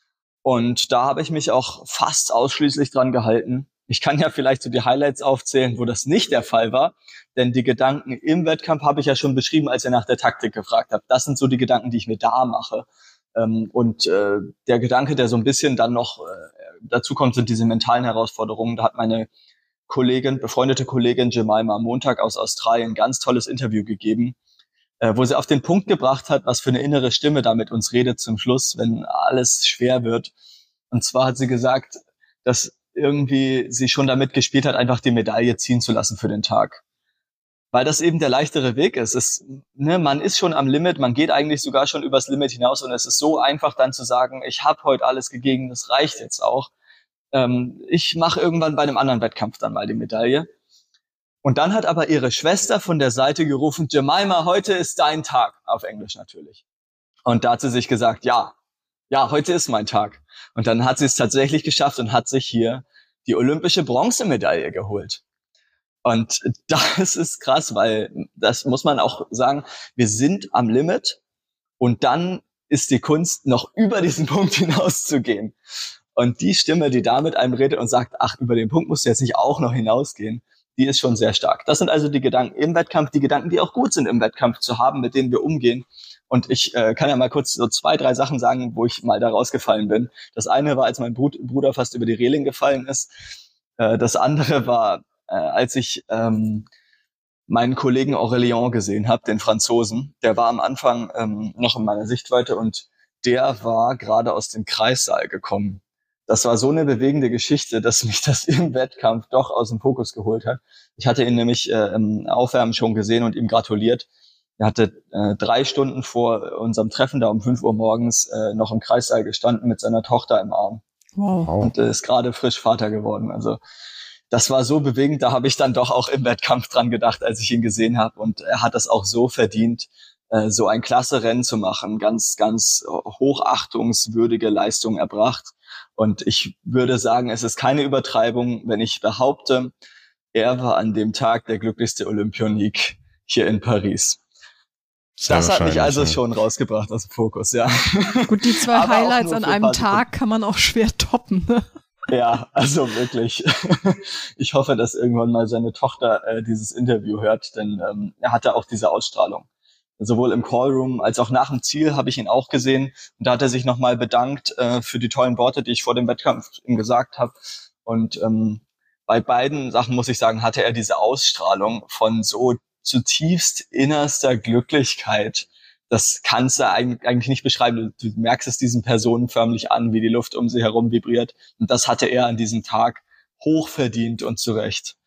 Und da habe ich mich auch fast ausschließlich dran gehalten. Ich kann ja vielleicht so die Highlights aufzählen, wo das nicht der Fall war, denn die Gedanken im Wettkampf habe ich ja schon beschrieben, als ihr nach der Taktik gefragt habt. Das sind so die Gedanken, die ich mir da mache. Und der Gedanke, der so ein bisschen dann noch dazu kommt, sind diese mentalen Herausforderungen. Da hat meine befreundete Kollegin Jemima am Montag aus Australien ein ganz tolles Interview gegeben, wo sie auf den Punkt gebracht hat, was für eine innere Stimme da mit uns redet zum Schluss, wenn alles schwer wird. Und zwar hat sie gesagt, dass irgendwie sie schon damit gespielt hat, einfach die Medaille ziehen zu lassen für den Tag. Weil das eben der leichtere Weg ist. Man ist schon am Limit, man geht eigentlich sogar schon übers Limit hinaus und es ist so einfach dann zu sagen, ich habe heute alles gegeben, das reicht jetzt auch. Ich mache irgendwann bei einem anderen Wettkampf dann mal die Medaille. Und dann hat aber ihre Schwester von der Seite gerufen, Jemima, heute ist dein Tag, auf Englisch natürlich. Und da hat sie sich gesagt, ja, heute ist mein Tag. Und dann hat sie es tatsächlich geschafft und hat sich hier die olympische Bronzemedaille geholt. Und das ist krass, weil das muss man auch sagen, wir sind am Limit und dann ist die Kunst, noch über diesen Punkt hinauszugehen. Und die Stimme, die da mit einem redet und sagt, ach, über den Punkt musst du jetzt nicht auch noch hinausgehen, die ist schon sehr stark. Das sind also die Gedanken im Wettkampf, die Gedanken, die auch gut sind im Wettkampf zu haben, mit denen wir umgehen. Und ich kann ja mal kurz so 2, 3 Sachen sagen, wo ich mal da rausgefallen bin. Das eine war, als mein Bruder fast über die Reling gefallen ist. Das andere war, als ich meinen Kollegen Aurélien gesehen habe, den Franzosen. Der war am Anfang noch in meiner Sichtweite und der war gerade aus dem Kreissaal gekommen. Das war so eine bewegende Geschichte, dass mich das im Wettkampf doch aus dem Fokus geholt hat. Ich hatte ihn nämlich im Aufwärmen schon gesehen und ihm gratuliert. Er hatte 3 Stunden vor unserem Treffen da um 5 Uhr morgens noch im Kreissaal gestanden mit seiner Tochter im Arm. Wow. Und ist gerade frisch Vater geworden. Also das war so bewegend, da habe ich dann doch auch im Wettkampf dran gedacht, als ich ihn gesehen habe. Und er hat das auch so verdient, so ein klasse Rennen zu machen. Ganz, ganz hochachtungswürdige Leistung erbracht. Und ich würde sagen, es ist keine Übertreibung, wenn ich behaupte, er war an dem Tag der glücklichste Olympionik hier in Paris. Das hat mich also schon rausgebracht aus dem Fokus, ja. Gut, die 2 Highlights an einem Tag kann man auch schwer toppen, ne? Ja, also wirklich. Ich hoffe, dass irgendwann mal seine Tochter dieses Interview hört, denn er hatte auch diese Ausstrahlung. sowohl im Callroom als auch nach dem Ziel habe ich ihn auch gesehen. Und da hat er sich nochmal bedankt für die tollen Worte, die ich vor dem Wettkampf ihm gesagt habe. Und bei beiden Sachen, muss ich sagen, hatte er diese Ausstrahlung von so zutiefst innerster Glücklichkeit. Das kannst du eigentlich nicht beschreiben. Du merkst es diesen Personen förmlich an, wie die Luft um sie herum vibriert. Und das hatte er an diesem Tag hochverdient und zu Recht.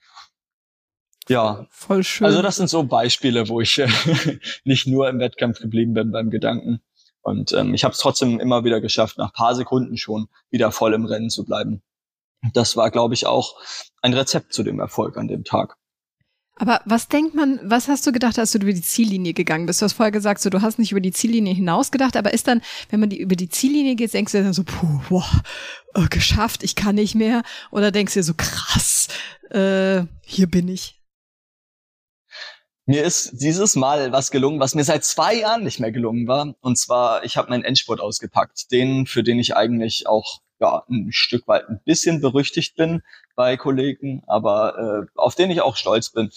Ja, voll schön. Also das sind so Beispiele, wo ich nicht nur im Wettkampf geblieben bin beim Gedanken. Und ich habe es trotzdem immer wieder geschafft, nach ein paar Sekunden schon wieder voll im Rennen zu bleiben. Das war, glaube ich, auch ein Rezept zu dem Erfolg an dem Tag. Aber was hast du gedacht, als du über die Ziellinie gegangen bist? Du hast vorher gesagt, so, du hast nicht über die Ziellinie hinaus gedacht, aber ist dann, wenn man über die Ziellinie geht, denkst du dann so, geschafft, ich kann nicht mehr? Oder denkst du dir so, krass, hier bin ich? Mir ist dieses Mal was gelungen, was mir seit 2 Jahren nicht mehr gelungen war. Und zwar, ich habe meinen Endspurt ausgepackt. Für den ich eigentlich auch ein Stück weit ein bisschen berüchtigt bin bei Kollegen, aber auf den ich auch stolz bin.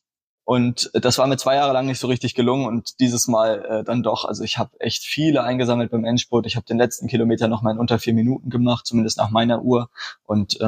Und das war mir 2 Jahre lang nicht so richtig gelungen und dieses Mal dann doch. Also ich habe echt viele eingesammelt beim Endspurt. Ich habe den letzten Kilometer noch mal in unter 4 Minuten gemacht, zumindest nach meiner Uhr. Und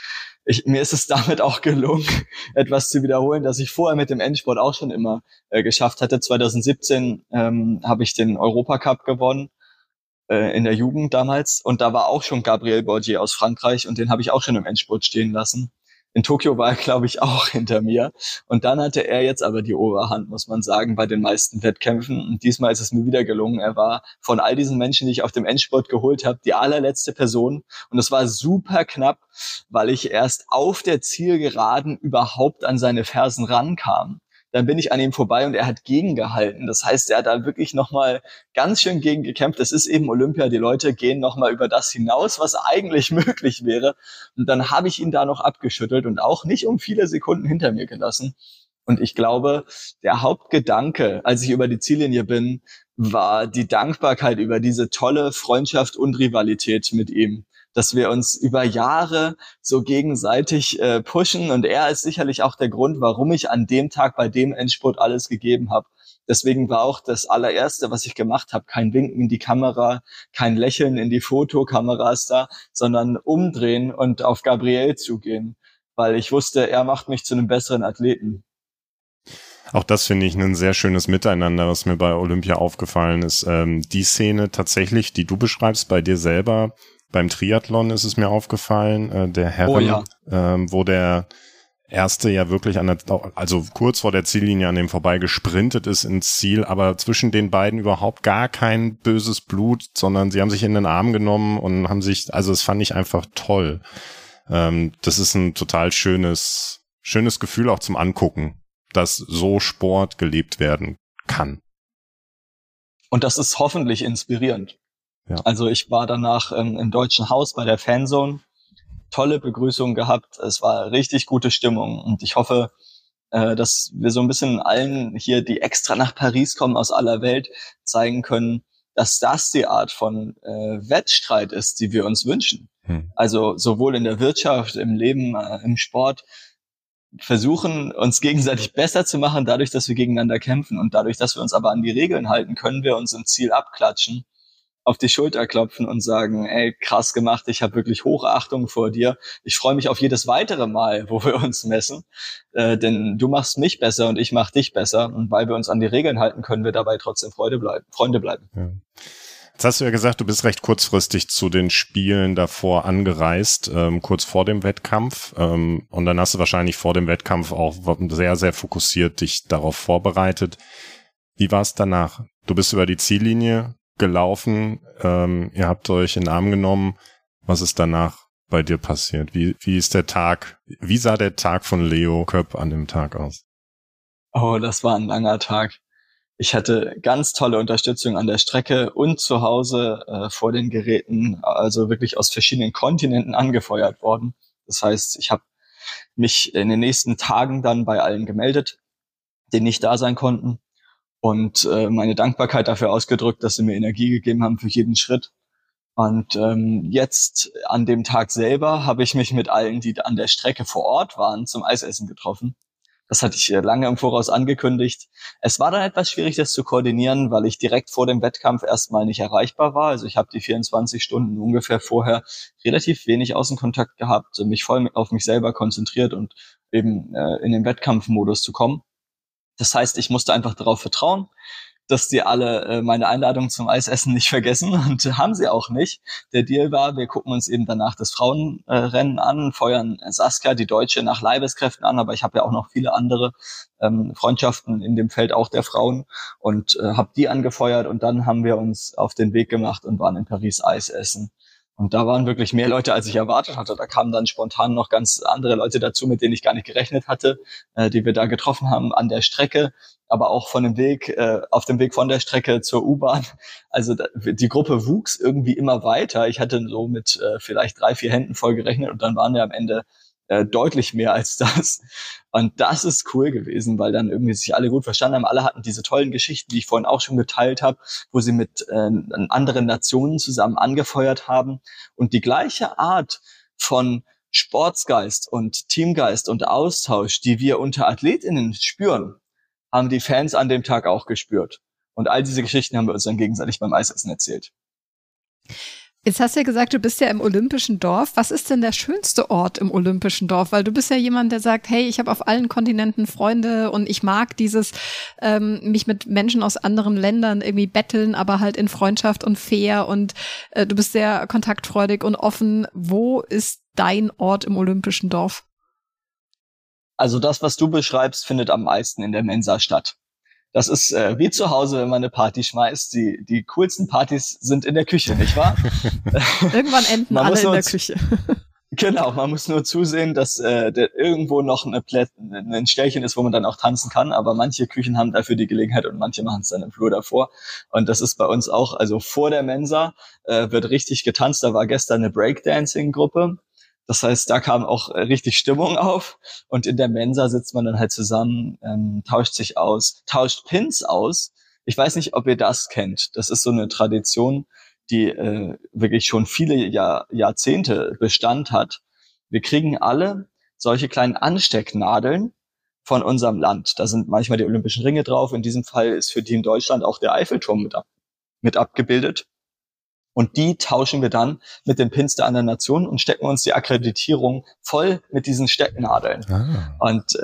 mir ist es damit auch gelungen, etwas zu wiederholen, das ich vorher mit dem Endspurt auch schon immer geschafft hatte. 2017 habe ich den Europacup gewonnen in der Jugend damals und da war auch schon Gabriel Bordier aus Frankreich und den habe ich auch schon im Endspurt stehen lassen. In Tokio war er, glaube ich, auch hinter mir. Und dann hatte er jetzt aber die Oberhand, muss man sagen, bei den meisten Wettkämpfen. Und diesmal ist es mir wieder gelungen. Er war von all diesen Menschen, die ich auf dem Endspurt geholt habe, die allerletzte Person. Und es war super knapp, weil ich erst auf der Zielgeraden überhaupt an seine Fersen rankam. Dann bin ich an ihm vorbei und er hat gegengehalten. Das heißt, er hat da wirklich nochmal ganz schön gegen gekämpft. Es ist eben Olympia, die Leute gehen nochmal über das hinaus, was eigentlich möglich wäre. Und dann habe ich ihn da noch abgeschüttelt und auch nicht um viele Sekunden hinter mir gelassen. Und ich glaube, der Hauptgedanke, als ich über die Ziellinie bin, war die Dankbarkeit über diese tolle Freundschaft und Rivalität mit ihm. Dass wir uns über Jahre so gegenseitig pushen. Und er ist sicherlich auch der Grund, warum ich an dem Tag bei dem Endspurt alles gegeben habe. Deswegen war auch das allererste, was ich gemacht habe, kein Winken in die Kamera, kein Lächeln in die Fotokameras da, sondern umdrehen und auf Gabriel zugehen. Weil ich wusste, er macht mich zu einem besseren Athleten. Auch das finde ich ein sehr schönes Miteinander, was mir bei Olympia aufgefallen ist. Die Szene tatsächlich, die du beschreibst bei dir selber, beim Triathlon ist es mir aufgefallen, der Herren, wo der Erste ja wirklich also kurz vor der Ziellinie an dem vorbei gesprintet ist ins Ziel, aber zwischen den beiden überhaupt gar kein böses Blut, sondern sie haben sich in den Arm genommen und haben sich, also das fand ich einfach toll. Das ist ein total schönes Gefühl auch zum Angucken, dass so Sport gelebt werden kann. Und das ist hoffentlich inspirierend. Ja. Also ich war danach im Deutschen Haus bei der Fanzone, tolle Begrüßung gehabt, es war richtig gute Stimmung und ich hoffe, dass wir so ein bisschen allen hier, die extra nach Paris kommen aus aller Welt, zeigen können, dass das die Art von Wettstreit ist, die wir uns wünschen. Also sowohl in der Wirtschaft, im Leben, im Sport, versuchen uns gegenseitig besser zu machen, dadurch, dass wir gegeneinander kämpfen und dadurch, dass wir uns aber an die Regeln halten, können wir uns im Ziel abklatschen, auf die Schulter klopfen und sagen, ey, krass gemacht, ich habe wirklich Hochachtung vor dir. Ich freue mich auf jedes weitere Mal, wo wir uns messen, denn du machst mich besser und ich mach dich besser. Und weil wir uns an die Regeln halten, können wir dabei trotzdem Freunde bleiben. Ja. Jetzt hast du ja gesagt, du bist recht kurzfristig zu den Spielen davor angereist, kurz vor dem Wettkampf. Und dann hast du wahrscheinlich vor dem Wettkampf auch sehr, sehr fokussiert dich darauf vorbereitet. Wie war es danach? Du bist über die Ziellinie gelaufen, ihr habt euch in den Arm genommen. Was ist danach bei dir passiert? Wie ist der Tag? Wie sah der Tag von Leo Köpp an dem Tag aus? Oh, das war ein langer Tag. Ich hatte ganz tolle Unterstützung an der Strecke und zu Hause vor den Geräten, also wirklich aus verschiedenen Kontinenten angefeuert worden. Das heißt, ich habe mich in den nächsten Tagen dann bei allen gemeldet, die nicht da sein konnten. Und meine Dankbarkeit dafür ausgedrückt, dass sie mir Energie gegeben haben für jeden Schritt. Und jetzt an dem Tag selber habe ich mich mit allen, die an der Strecke vor Ort waren, zum Eisessen getroffen. Das hatte ich lange im Voraus angekündigt. Es war dann etwas schwierig, das zu koordinieren, weil ich direkt vor dem Wettkampf erstmal nicht erreichbar war. Also ich habe die 24 Stunden ungefähr vorher relativ wenig Außenkontakt gehabt, mich voll auf mich selber konzentriert und eben in den Wettkampfmodus zu kommen. Das heißt, ich musste einfach darauf vertrauen, dass die alle meine Einladung zum Eisessen nicht vergessen, und haben sie auch nicht. Der Deal war, wir gucken uns eben danach das Frauenrennen an, feuern Saskia, die Deutsche, nach Leibeskräften an, aber ich habe ja auch noch viele andere Freundschaften in dem Feld auch der Frauen, und habe die angefeuert, und dann haben wir uns auf den Weg gemacht und waren in Paris Eis essen. Und da waren wirklich mehr Leute, als ich erwartet hatte. Da kamen dann spontan noch ganz andere Leute dazu, mit denen ich gar nicht gerechnet hatte, die wir da getroffen haben an der Strecke, aber auch von dem Weg, auf dem Weg von der Strecke zur U-Bahn. Also die Gruppe wuchs irgendwie immer weiter. Ich hatte so mit vielleicht 3-4 Händen voll gerechnet, und dann waren wir am Ende deutlich mehr als das. Und das ist cool gewesen, weil dann irgendwie sich alle gut verstanden haben. Alle hatten diese tollen Geschichten, die ich vorhin auch schon geteilt habe, wo sie mit anderen Nationen zusammen angefeuert haben. Und die gleiche Art von Sportsgeist und Teamgeist und Austausch, die wir unter AthletInnen spüren, haben die Fans an dem Tag auch gespürt. Und all diese Geschichten haben wir uns dann gegenseitig beim Eisessen erzählt. Jetzt hast du ja gesagt, du bist ja im Olympischen Dorf. Was ist denn der schönste Ort im Olympischen Dorf? Weil du bist ja jemand, der sagt, hey, ich habe auf allen Kontinenten Freunde und ich mag dieses, mich mit Menschen aus anderen Ländern irgendwie betteln, aber halt in Freundschaft und fair, und du bist sehr kontaktfreudig und offen. Wo ist dein Ort im Olympischen Dorf? Also das, was du beschreibst, findet am meisten in der Mensa statt. Das ist wie zu Hause, wenn man eine Party schmeißt. Die coolsten Partys sind in der Küche, nicht wahr? Irgendwann enden alle in der Küche. Genau, man muss nur zusehen, dass irgendwo noch ein Stellchen ist, wo man dann auch tanzen kann. Aber manche Küchen haben dafür die Gelegenheit und manche machen es dann im Flur davor. Und das ist bei uns auch, also vor der Mensa wird richtig getanzt. Da war gestern eine Breakdancing-Gruppe. Das heißt, da kam auch richtig Stimmung auf, und in der Mensa sitzt man dann halt zusammen, tauscht sich aus, tauscht Pins aus. Ich weiß nicht, ob ihr das kennt. Das ist so eine Tradition, die wirklich schon viele Jahrzehnte Bestand hat. Wir kriegen alle solche kleinen Anstecknadeln von unserem Land. Da sind manchmal die Olympischen Ringe drauf. In diesem Fall ist für Team Deutschland auch der Eiffelturm mit abgebildet. Und die tauschen wir dann mit den Pins der anderen Nationen und stecken uns die Akkreditierung voll mit diesen Stecknadeln. Und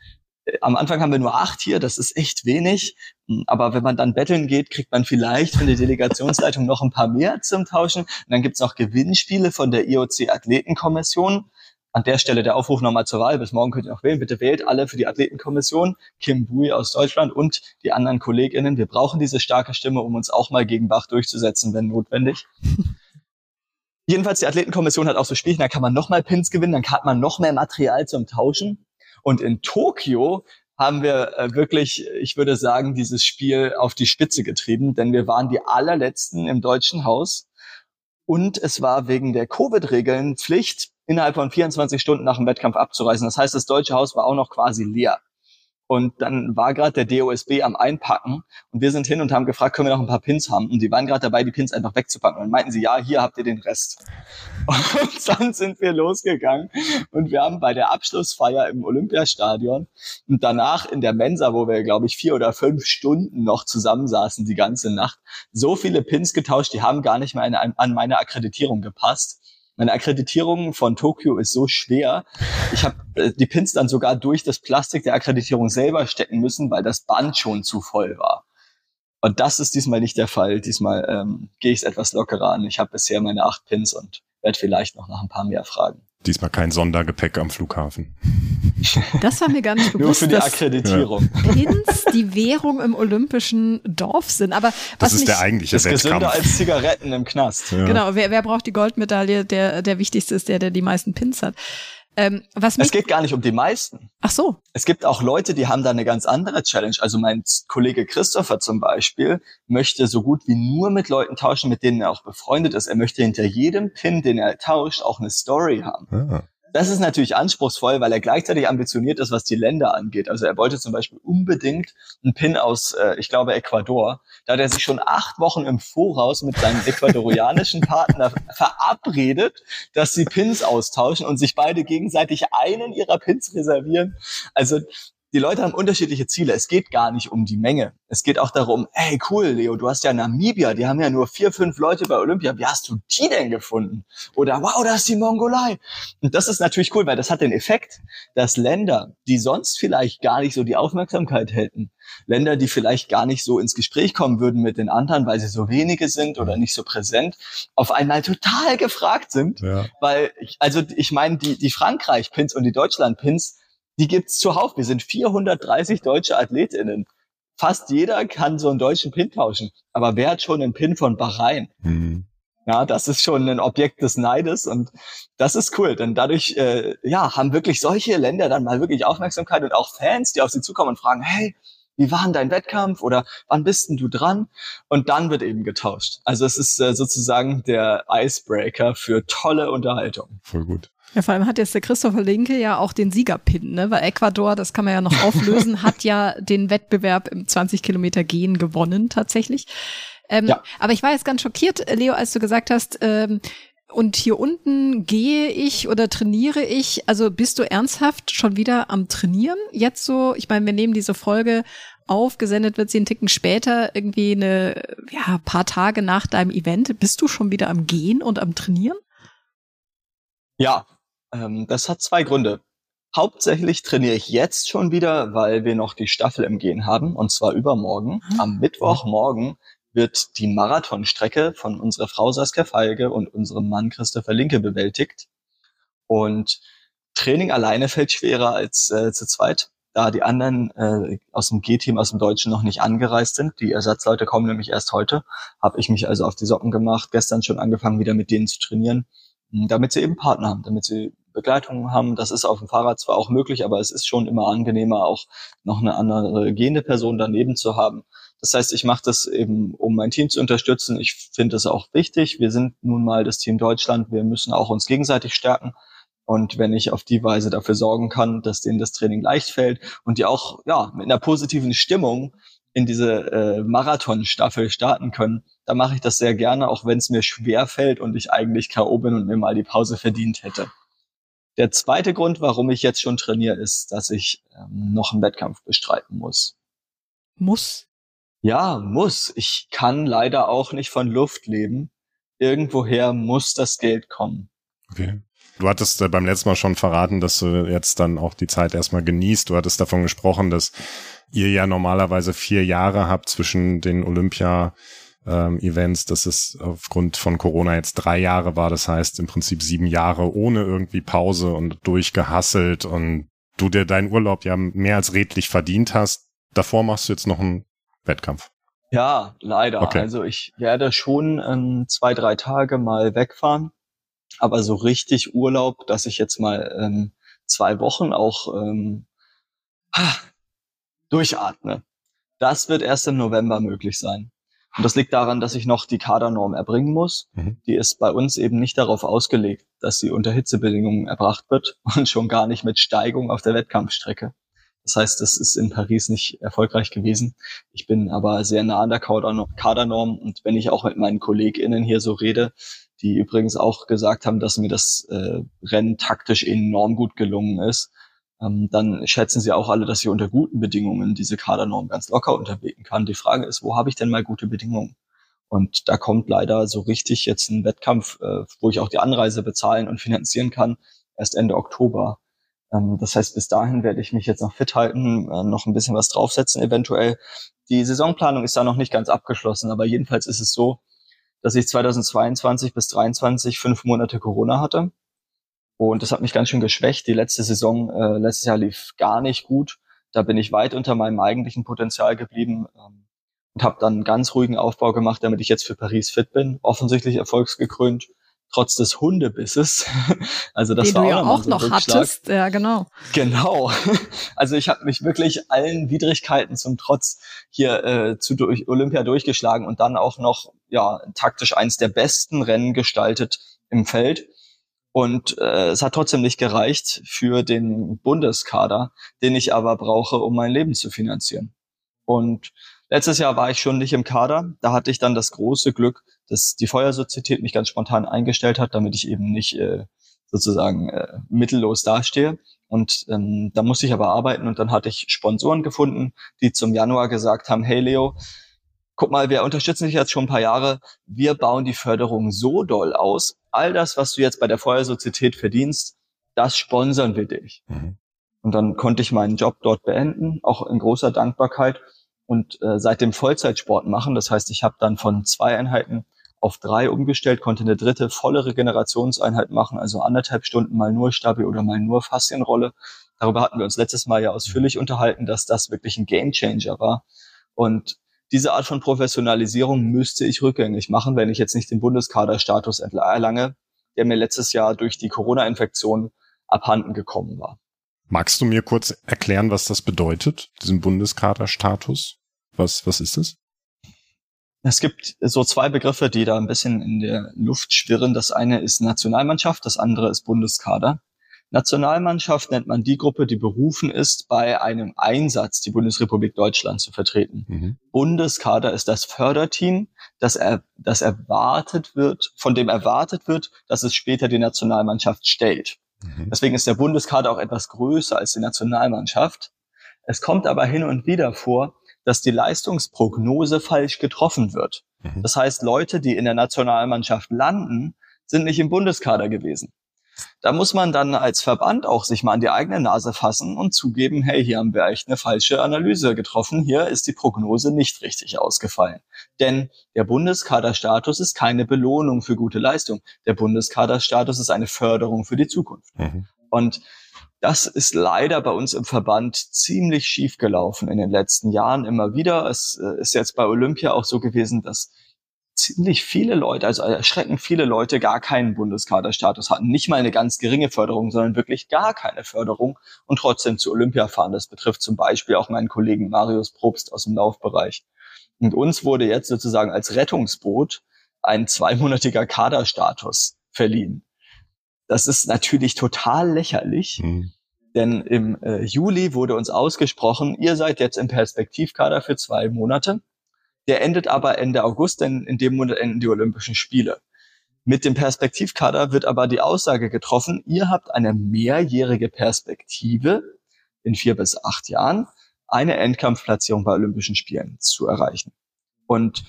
am Anfang haben wir nur 8 hier, das ist echt wenig. Aber wenn man dann betteln geht, kriegt man vielleicht von der Delegationsleitung noch ein paar mehr zum Tauschen. Und dann gibt's noch Gewinnspiele von der IOC Athletenkommission. An der Stelle der Aufruf nochmal zur Wahl. Bis morgen könnt ihr noch wählen. Bitte wählt alle für die Athletenkommission. Kim Bui aus Deutschland und die anderen KollegInnen. Wir brauchen diese starke Stimme, um uns auch mal gegen Bach durchzusetzen, wenn notwendig. Jedenfalls, die Athletenkommission hat auch so Spielchen, da kann man noch mal Pins gewinnen, dann hat man noch mehr Material zum Tauschen. Und in Tokio haben wir wirklich, ich würde sagen, dieses Spiel auf die Spitze getrieben, denn wir waren die allerletzten im Deutschen Haus. Und es war wegen der Covid-Regeln Pflicht, innerhalb von 24 Stunden nach dem Wettkampf abzureisen. Das heißt, das Deutsche Haus war auch noch quasi leer. Und dann war gerade der DOSB am Einpacken, und wir sind hin und haben gefragt, können wir noch ein paar Pins haben? Und die waren gerade dabei, die Pins einfach wegzupacken. Und dann meinten sie, ja, hier habt ihr den Rest. Und dann sind wir losgegangen, und wir haben bei der Abschlussfeier im Olympiastadion und danach in der Mensa, wo wir, glaube ich, 4 oder 5 Stunden noch zusammensaßen die ganze Nacht, so viele Pins getauscht, die haben gar nicht mehr an meine Akkreditierung gepasst. Meine Akkreditierung von Tokio ist so schwer. Ich habe die Pins dann sogar durch das Plastik der Akkreditierung selber stecken müssen, weil das Band schon zu voll war. Und das ist diesmal nicht der Fall. Diesmal gehe ich es etwas lockerer an. Ich habe bisher meine 8 Pins und werde vielleicht noch nach ein paar mehr fragen. Diesmal kein Sondergepäck am Flughafen. Das war mir gar nicht bewusst. Nur für die Akkreditierung. Pins die Währung im Olympischen Dorf sind. Aber das ist der eigentliche Wettkampf. Das ist gesünder als Zigaretten im Knast. Ja. Genau, wer braucht die Goldmedaille? Der wichtigste ist der die meisten Pins hat. Es geht gar nicht um die meisten. Ach so. Es gibt auch Leute, die haben da eine ganz andere Challenge. Also mein Kollege Christopher zum Beispiel möchte so gut wie nur mit Leuten tauschen, mit denen er auch befreundet ist. Er möchte hinter jedem Pin, den er tauscht, auch eine Story haben. Ah. Das ist natürlich anspruchsvoll, weil er gleichzeitig ambitioniert ist, was die Länder angeht. Also er wollte zum Beispiel unbedingt einen Pin aus, ich glaube, Ecuador. Da hat er sich schon 8 Wochen im Voraus mit seinem ecuadorianischen Partner verabredet, dass sie Pins austauschen und sich beide gegenseitig einen ihrer Pins reservieren. Also die Leute haben unterschiedliche Ziele. Es geht gar nicht um die Menge. Es geht auch darum, hey, cool, Leo, du hast ja Namibia, die haben ja nur 4, 5 Leute bei Olympia. Wie hast du die denn gefunden? Oder wow, da ist die Mongolei. Und das ist natürlich cool, weil das hat den Effekt, dass Länder, die sonst vielleicht gar nicht so die Aufmerksamkeit hätten, Länder, die vielleicht gar nicht so ins Gespräch kommen würden mit den anderen, weil sie so wenige sind oder nicht so präsent, auf einmal total gefragt sind. Ja. Weil, ich meine, die Frankreich-Pins und die Deutschland-Pins, die gibt's zuhauf. Wir sind 430 deutsche AthletInnen. Fast jeder kann so einen deutschen Pin tauschen. Aber wer hat schon einen Pin von Bahrain? Mhm. Ja, das ist schon ein Objekt des Neides und das ist cool, denn dadurch haben wirklich solche Länder dann mal wirklich Aufmerksamkeit und auch Fans, die auf sie zukommen und fragen, hey, wie war denn dein Wettkampf oder wann bist denn du dran? Und dann wird eben getauscht. Also es ist sozusagen der Icebreaker für tolle Unterhaltung. Voll gut. Ja, vor allem hat jetzt der Christopher Linke ja auch den Siegerpin, ne? Weil Ecuador, das kann man ja noch auflösen, hat ja den Wettbewerb im 20 Kilometer Gehen gewonnen tatsächlich. Aber ich war jetzt ganz schockiert, Leo, als du gesagt hast, und hier unten gehe ich oder trainiere ich. Also bist du ernsthaft schon wieder am Trainieren? Jetzt so, ich meine, wir nehmen diese Folge auf, gesendet wird sie einen Ticken später, irgendwie paar Tage nach deinem Event. Bist du schon wieder am Gehen und am Trainieren? Ja. Das hat 2 Gründe. Hauptsächlich trainiere ich jetzt schon wieder, weil wir noch die Staffel im Gehen haben, und zwar übermorgen. Am Mittwochmorgen wird die Marathonstrecke von unserer Frau Saskia Feige und unserem Mann Christopher Linke bewältigt. Und Training alleine fällt schwerer als zu zweit, da die anderen aus dem G-Team, aus dem Deutschen noch nicht angereist sind. Die Ersatzleute kommen nämlich erst heute. Habe ich mich also auf die Socken gemacht, gestern schon angefangen, wieder mit denen zu trainieren, damit sie eben Partner haben, damit sie Begleitung haben. Das ist auf dem Fahrrad zwar auch möglich, aber es ist schon immer angenehmer, auch noch eine andere gehende Person daneben zu haben. Das heißt, ich mache das eben, um mein Team zu unterstützen. Ich finde es auch wichtig. Wir sind nun mal das Team Deutschland. Wir müssen auch uns gegenseitig stärken. Und wenn ich auf die Weise dafür sorgen kann, dass denen das Training leicht fällt und die auch mit einer positiven Stimmung in diese Marathonstaffel starten können, dann mache ich das sehr gerne, auch wenn es mir schwer fällt und ich eigentlich K.O. bin und mir mal die Pause verdient hätte. Der zweite Grund, warum ich jetzt schon trainiere, ist, dass ich noch einen Wettkampf bestreiten muss. Muss? Ja, muss. Ich kann leider auch nicht von Luft leben. Irgendwoher muss das Geld kommen. Okay. Du hattest beim letzten Mal schon verraten, dass du jetzt dann auch die Zeit erstmal genießt. Du hattest davon gesprochen, dass ihr ja normalerweise 4 Jahre habt zwischen den Olympia-Events, dass es aufgrund von Corona jetzt 3 Jahre war. Das heißt im Prinzip 7 Jahre ohne irgendwie Pause und durchgehasselt und du dir deinen Urlaub ja mehr als redlich verdient hast. Davor machst du jetzt noch einen Wettkampf. Ja, leider. Okay. Also ich werde schon 2, 3 Tage mal wegfahren. Aber so richtig Urlaub, dass ich jetzt mal 2 Wochen auch durchatme, das wird erst im November möglich sein. Und das liegt daran, dass ich noch die Kadernorm erbringen muss. Die ist bei uns eben nicht darauf ausgelegt, dass sie unter Hitzebedingungen erbracht wird und schon gar nicht mit Steigung auf der Wettkampfstrecke. Das heißt, das ist in Paris nicht erfolgreich gewesen. Ich bin aber sehr nah an der Kadernorm und wenn ich auch mit meinen KollegInnen hier so rede, die übrigens auch gesagt haben, dass mir das Rennen taktisch enorm gut gelungen ist, dann schätzen sie auch alle, dass ich unter guten Bedingungen diese Kadernorm ganz locker unterbieten kann. Die Frage ist, wo habe ich denn mal gute Bedingungen? Und da kommt leider so richtig jetzt ein Wettkampf, wo ich auch die Anreise bezahlen und finanzieren kann, erst Ende Oktober. Das heißt, bis dahin werde ich mich jetzt noch fit halten, noch ein bisschen was draufsetzen eventuell. Die Saisonplanung ist da noch nicht ganz abgeschlossen, aber jedenfalls ist es so, dass ich 2022 bis 2023 5 Monate Corona hatte. Und das hat mich ganz schön geschwächt. Die letzte Saison, letztes Jahr lief gar nicht gut. Da bin ich weit unter meinem eigentlichen Potenzial geblieben und habe dann einen ganz ruhigen Aufbau gemacht, damit ich jetzt für Paris fit bin. Offensichtlich erfolgsgekrönt, trotz des Hundebisses. Also das den war du ja auch so noch hattest. Ja, genau. Genau. Also ich habe mich wirklich allen Widrigkeiten zum Trotz hier durch Olympia durchgeschlagen und dann auch noch taktisch eins der besten Rennen gestaltet im Feld. Und es hat trotzdem nicht gereicht für den Bundeskader, den ich aber brauche, um mein Leben zu finanzieren. Und letztes Jahr war ich schon nicht im Kader. Da hatte ich dann das große Glück, dass die Feuersozietät mich ganz spontan eingestellt hat, damit ich eben nicht sozusagen mittellos dastehe. Und da musste ich aber arbeiten und dann hatte ich Sponsoren gefunden, die zum Januar gesagt haben, hey Leo, guck mal, wir unterstützen dich jetzt schon ein paar Jahre, wir bauen die Förderung so doll aus, all das, was du jetzt bei der Feuersozietät verdienst, das sponsern wir dich. Und dann konnte ich meinen Job dort beenden, auch in großer Dankbarkeit und seitdem Vollzeitsport machen. Das heißt, ich habe dann von 2 Einheiten auf 3 umgestellt, konnte eine 3. volle Regenerationseinheit machen, also 1,5 Stunden mal nur Stabi oder mal nur Faszienrolle. Darüber hatten wir uns letztes Mal ja ausführlich unterhalten, dass das wirklich ein Gamechanger war. Und diese Art von Professionalisierung müsste ich rückgängig machen, wenn ich jetzt nicht den Bundeskaderstatus erlange, der mir letztes Jahr durch die Corona-Infektion abhanden gekommen war. Magst du mir kurz erklären, was das bedeutet, diesen Bundeskaderstatus? Was ist es? Es gibt so 2 Begriffe, die da ein bisschen in der Luft schwirren. Das eine ist Nationalmannschaft, das andere ist Bundeskader. Nationalmannschaft nennt man die Gruppe, die berufen ist, bei einem Einsatz die Bundesrepublik Deutschland zu vertreten. Bundeskader ist das Förderteam, von dem erwartet wird, dass es später die Nationalmannschaft stellt. Deswegen ist der Bundeskader auch etwas größer als die Nationalmannschaft. Es kommt aber hin und wieder vor, dass die Leistungsprognose falsch getroffen wird. Das heißt, Leute, die in der Nationalmannschaft landen, sind nicht im Bundeskader gewesen. Da muss man dann als Verband auch sich mal an die eigene Nase fassen und zugeben, hey, hier haben wir echt eine falsche Analyse getroffen. Hier ist die Prognose nicht richtig ausgefallen. Denn der Bundeskaderstatus ist keine Belohnung für gute Leistung. Der Bundeskaderstatus ist eine Förderung für die Zukunft. Und das ist leider bei uns im Verband ziemlich schief gelaufen in den letzten Jahren immer wieder. Es ist jetzt bei Olympia auch so gewesen, dass ziemlich viele Leute, also erschreckend viele Leute gar keinen Bundeskaderstatus hatten. Nicht mal eine ganz geringe Förderung, sondern wirklich gar keine Förderung und trotzdem zu Olympia fahren. Das betrifft zum Beispiel auch meinen Kollegen Marius Probst aus dem Laufbereich. Und uns wurde jetzt sozusagen als Rettungsboot ein 2-monatiger Kaderstatus verliehen. Das ist natürlich total lächerlich, denn im Juli wurde uns ausgesprochen, ihr seid jetzt im Perspektivkader für 2 Monate. Der endet aber Ende August, denn in dem Monat enden die Olympischen Spiele. Mit dem Perspektivkader wird aber die Aussage getroffen, ihr habt eine mehrjährige Perspektive in 4 bis 8 Jahren, eine Endkampfplatzierung bei Olympischen Spielen zu erreichen. Und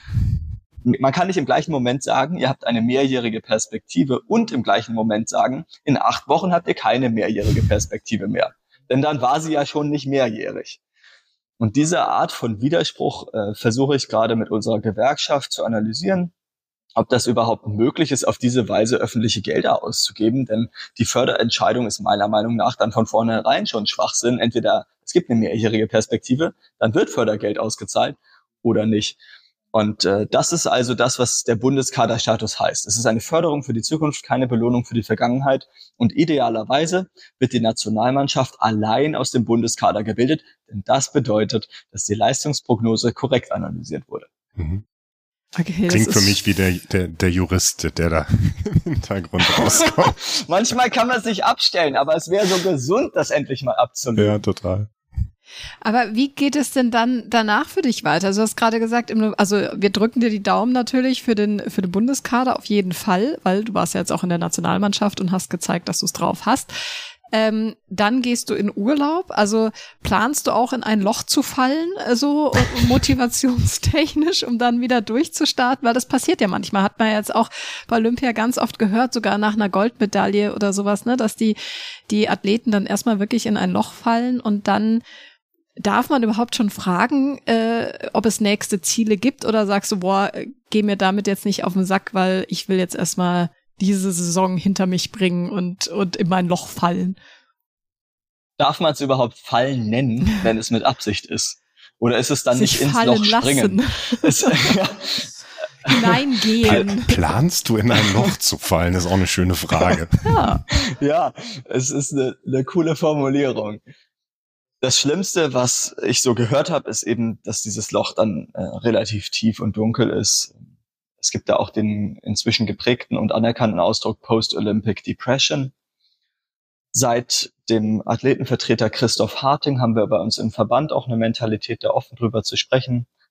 man kann nicht im gleichen Moment sagen, ihr habt eine mehrjährige Perspektive und im gleichen Moment sagen, in 8 Wochen habt ihr keine mehrjährige Perspektive mehr. Denn dann war sie ja schon nicht mehrjährig. Und diese Art von Widerspruch versuche ich gerade mit unserer Gewerkschaft zu analysieren, ob das überhaupt möglich ist, auf diese Weise öffentliche Gelder auszugeben. Denn die Förderentscheidung ist meiner Meinung nach dann von vornherein schon Schwachsinn. Entweder es gibt eine mehrjährige Perspektive, dann wird Fördergeld ausgezahlt oder nicht. Und das ist also das, was der Bundeskaderstatus heißt. Es ist eine Förderung für die Zukunft, keine Belohnung für die Vergangenheit. Und idealerweise wird die Nationalmannschaft allein aus dem Bundeskader gebildet, denn das bedeutet, dass die Leistungsprognose korrekt analysiert wurde. Okay, klingt für mich wie der Jurist, der da im Hintergrund rauskommt. Manchmal kann man es nicht abstellen, aber es wäre so gesund, das endlich mal abzulegen. Ja, total. Aber wie geht es denn dann danach für dich weiter? Also du hast gerade gesagt, also wir drücken dir die Daumen natürlich für den Bundeskader auf jeden Fall, weil du warst ja jetzt auch in der Nationalmannschaft und hast gezeigt, dass du es drauf hast. Dann gehst du in Urlaub, also planst du auch in ein Loch zu fallen, so motivationstechnisch, um dann wieder durchzustarten, weil das passiert ja manchmal, hat man jetzt auch bei Olympia ganz oft gehört, sogar nach einer Goldmedaille oder sowas, ne, dass die Athleten dann erstmal wirklich in ein Loch fallen und dann darf man überhaupt schon fragen, ob es nächste Ziele gibt oder sagst du, boah, geh mir damit jetzt nicht auf den Sack, weil ich will jetzt erstmal diese Saison hinter mich bringen und in mein Loch fallen? Darf man es überhaupt fallen nennen, wenn es mit Absicht ist? Oder ist es dann sich nicht ins Loch springen? Hineingehen. Planst du in ein Loch zu fallen, ist auch eine schöne Frage. Ja, es ist eine coole Formulierung. Das Schlimmste, was ich so gehört habe, ist eben, dass dieses Loch dann relativ tief und dunkel ist. Es gibt da auch den inzwischen geprägten und anerkannten Ausdruck Post-Olympic Depression. Seit dem Athletenvertreter Christoph Harting haben wir bei uns im Verband auch eine Mentalität, da offen drüber zu sprechen.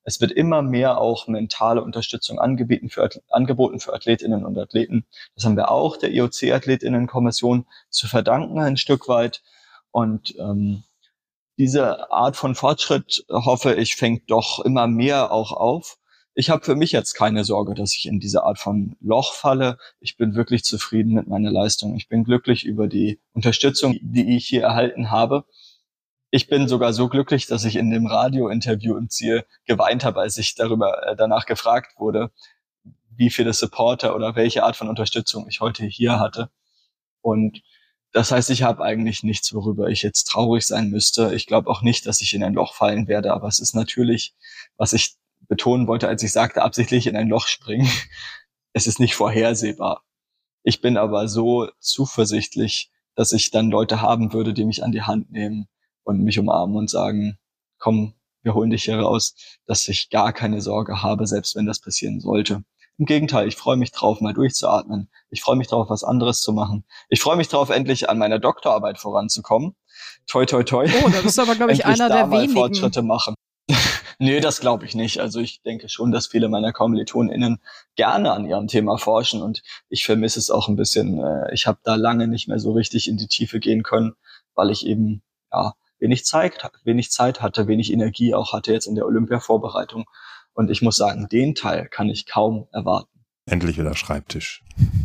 Es wird immer mehr auch mentale Unterstützung angeboten für Athletinnen und Athleten. Das haben wir auch der IOC-Athletinnenkommission zu verdanken ein Stück weit. Und diese Art von Fortschritt, hoffe ich, fängt doch immer mehr auch auf. Ich habe für mich jetzt keine Sorge, dass ich in diese Art von Loch falle. Ich bin wirklich zufrieden mit meiner Leistung. Ich bin glücklich über die Unterstützung, die ich hier erhalten habe. Ich bin sogar so glücklich, dass ich in dem Radiointerview im Ziel geweint habe, als ich danach gefragt wurde, wie viele Supporter oder welche Art von Unterstützung ich heute hier hatte. Und das heißt, ich habe eigentlich nichts, worüber ich jetzt traurig sein müsste. Ich glaube auch nicht, dass ich in ein Loch fallen werde, aber es ist natürlich, was ich betonen wollte, als ich sagte, absichtlich in ein Loch springen. Es ist nicht vorhersehbar. Ich bin aber so zuversichtlich, dass ich dann Leute haben würde, die mich an die Hand nehmen und mich umarmen und sagen, komm, wir holen dich hier raus, dass ich gar keine Sorge habe, selbst wenn das passieren sollte. Im Gegenteil, ich freue mich drauf, mal durchzuatmen. Ich freue mich drauf, was anderes zu machen. Ich freue mich drauf, endlich an meiner Doktorarbeit voranzukommen. Toi, toi, toi. Oh, da bist du aber, glaube ich, einer der wenigen. Fortschritte machen. Nee, das glaube ich nicht. Also ich denke schon, dass viele meiner KommilitonInnen gerne an ihrem Thema forschen und ich vermisse es auch ein bisschen. Ich habe da lange nicht mehr so richtig in die Tiefe gehen können, weil ich eben wenig Zeit hatte, wenig Energie auch hatte jetzt in der Olympia-Vorbereitung. Und ich muss sagen, den Teil kann ich kaum erwarten. Endlich wieder Schreibtisch.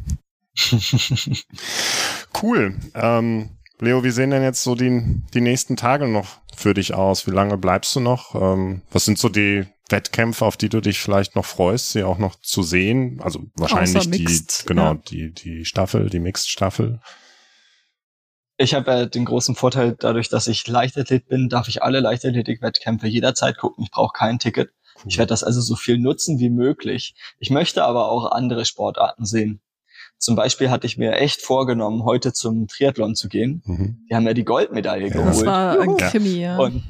Cool. Leo, wie sehen denn jetzt so die nächsten Tage noch für dich aus? Wie lange bleibst du noch? Was sind so die Wettkämpfe, auf die du dich vielleicht noch freust, sie auch noch zu sehen? Also wahrscheinlich die Staffel, die Mixed-Staffel. Ich habe den großen Vorteil, dadurch, dass ich Leichtathlet bin, darf ich alle Leichtathletik-Wettkämpfe jederzeit gucken. Ich brauche kein Ticket. Cool. Ich werde das also so viel nutzen wie möglich. Ich möchte aber auch andere Sportarten sehen. Zum Beispiel hatte ich mir echt vorgenommen, heute zum Triathlon zu gehen. Mhm. Die haben ja die Goldmedaille geholt. Das war ein Krimi, ja. Und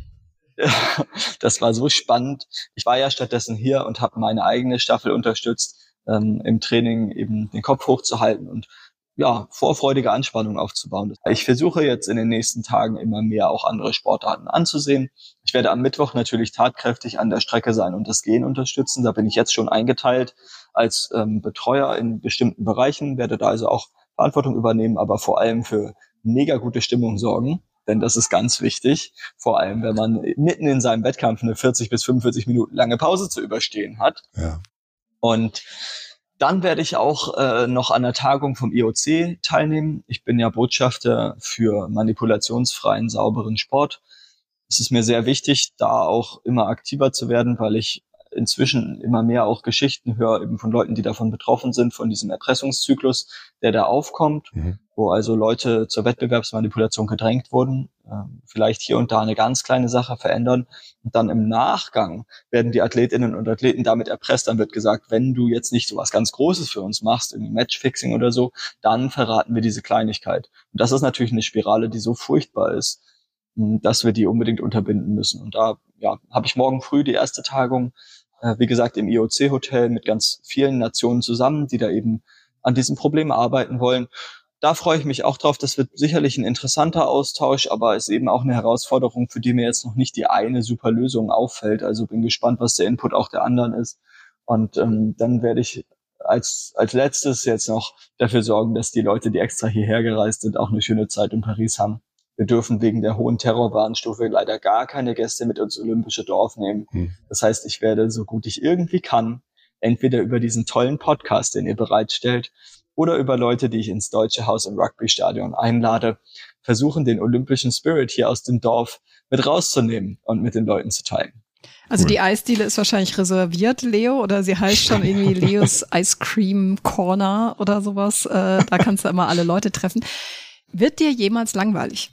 das war so spannend. Ich war ja stattdessen hier und habe meine eigene Staffel unterstützt, im Training eben den Kopf hochzuhalten und vorfreudige Anspannung aufzubauen. Ich versuche jetzt in den nächsten Tagen immer mehr auch andere Sportarten anzusehen. Ich werde am Mittwoch natürlich tatkräftig an der Strecke sein und das Gehen unterstützen. Da bin ich jetzt schon eingeteilt als Betreuer in bestimmten Bereichen, werde da also auch Verantwortung übernehmen, aber vor allem für mega gute Stimmung sorgen. Denn das ist ganz wichtig, vor allem wenn man mitten in seinem Wettkampf eine 40 bis 45 Minuten lange Pause zu überstehen hat. Ja. Und dann werde ich auch noch an der Tagung vom IOC teilnehmen. Ich bin ja Botschafter für manipulationsfreien, sauberen Sport. Es ist mir sehr wichtig, da auch immer aktiver zu werden, weil ich inzwischen immer mehr auch Geschichten höre, eben von Leuten, die davon betroffen sind, von diesem Erpressungszyklus, der da aufkommt, wo also Leute zur Wettbewerbsmanipulation gedrängt wurden, vielleicht hier und da eine ganz kleine Sache verändern und dann im Nachgang werden die Athletinnen und Athleten damit erpresst, dann wird gesagt, wenn du jetzt nicht so was ganz Großes für uns machst, irgendwie Matchfixing oder so, dann verraten wir diese Kleinigkeit. Und das ist natürlich eine Spirale, die so furchtbar ist, dass wir die unbedingt unterbinden müssen. Und da habe ich morgen früh die erste Tagung, wie gesagt, im IOC-Hotel mit ganz vielen Nationen zusammen, die da eben an diesem Problem arbeiten wollen. Da freue ich mich auch drauf. Das wird sicherlich ein interessanter Austausch, aber ist eben auch eine Herausforderung, für die mir jetzt noch nicht die eine super Lösung auffällt. Also bin gespannt, was der Input auch der anderen ist. Und dann werde ich als letztes jetzt noch dafür sorgen, dass die Leute, die extra hierher gereist sind, auch eine schöne Zeit in Paris haben. Wir dürfen wegen der hohen Terrorwarnstufe leider gar keine Gäste mit ins Olympische Dorf nehmen. Das heißt, ich werde, so gut ich irgendwie kann, entweder über diesen tollen Podcast, den ihr bereitstellt, oder über Leute, die ich ins Deutsche Haus im Rugby-Stadion einlade, versuchen, den olympischen Spirit hier aus dem Dorf mit rauszunehmen und mit den Leuten zu teilen. Also die Eisdiele ist wahrscheinlich reserviert, Leo, oder sie heißt schon irgendwie Leos Ice Cream Corner oder sowas. Da kannst du immer alle Leute treffen. Wird dir jemals langweilig?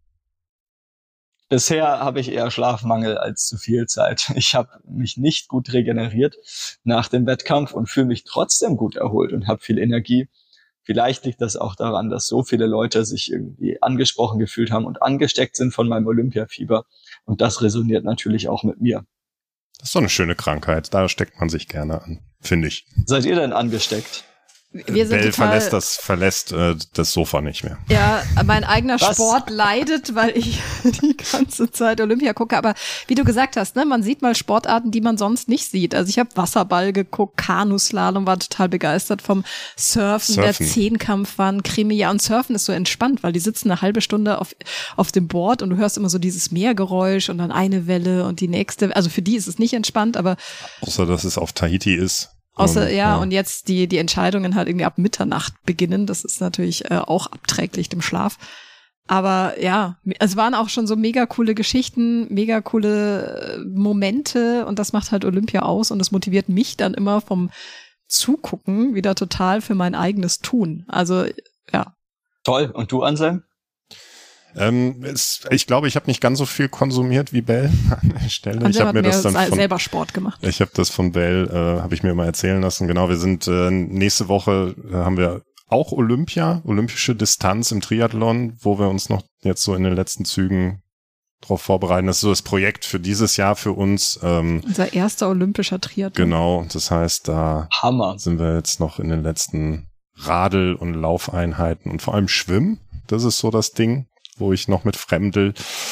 Bisher habe ich eher Schlafmangel als zu viel Zeit. Ich habe mich nicht gut regeneriert nach dem Wettkampf und fühle mich trotzdem gut erholt und habe viel Energie. Vielleicht liegt das auch daran, dass so viele Leute sich irgendwie angesprochen gefühlt haben und angesteckt sind von meinem Olympiafieber. Und das resoniert natürlich auch mit mir. Das ist doch eine schöne Krankheit. Da steckt man sich gerne an, finde ich. Seid ihr denn angesteckt? Bell verlässt das Sofa nicht mehr. Ja, mein eigener Sport leidet, weil ich die ganze Zeit Olympia gucke. Aber wie du gesagt hast, ne, man sieht mal Sportarten, die man sonst nicht sieht. Also ich habe Wasserball geguckt, Kanuslalom, war total begeistert vom Surfen. Der Zehnkampf war ein Krimi. Ja, und Surfen ist so entspannt, weil die sitzen eine halbe Stunde auf dem Board und du hörst immer so dieses Meergeräusch und dann eine Welle und die nächste. Also für die ist es nicht entspannt, aber außer, dass es auf Tahiti ist. Und jetzt die Entscheidungen halt irgendwie ab Mitternacht beginnen. Das ist natürlich auch abträglich dem Schlaf. Aber ja, es waren auch schon so mega coole Geschichten, mega coole Momente und das macht halt Olympia aus und das motiviert mich dann immer vom Zugucken wieder total für mein eigenes Tun. Also, ja. Toll. Und du, Anselm? Ich glaube, ich habe nicht ganz so viel konsumiert wie Bell an der Stelle. Ich habe mir das dann selber Sport gemacht. Ich habe das von Bell, habe ich mir mal erzählen lassen. Genau, wir sind nächste Woche haben wir auch olympische Distanz im Triathlon, wo wir uns noch jetzt so in den letzten Zügen drauf vorbereiten. Das ist so das Projekt für dieses Jahr für uns. Unser erster olympischer Triathlon. Genau, das heißt, da sind wir jetzt noch in den letzten Radl- und Laufeinheiten und vor allem Schwimmen. Das ist so das Ding, wo ich noch mit fremdel.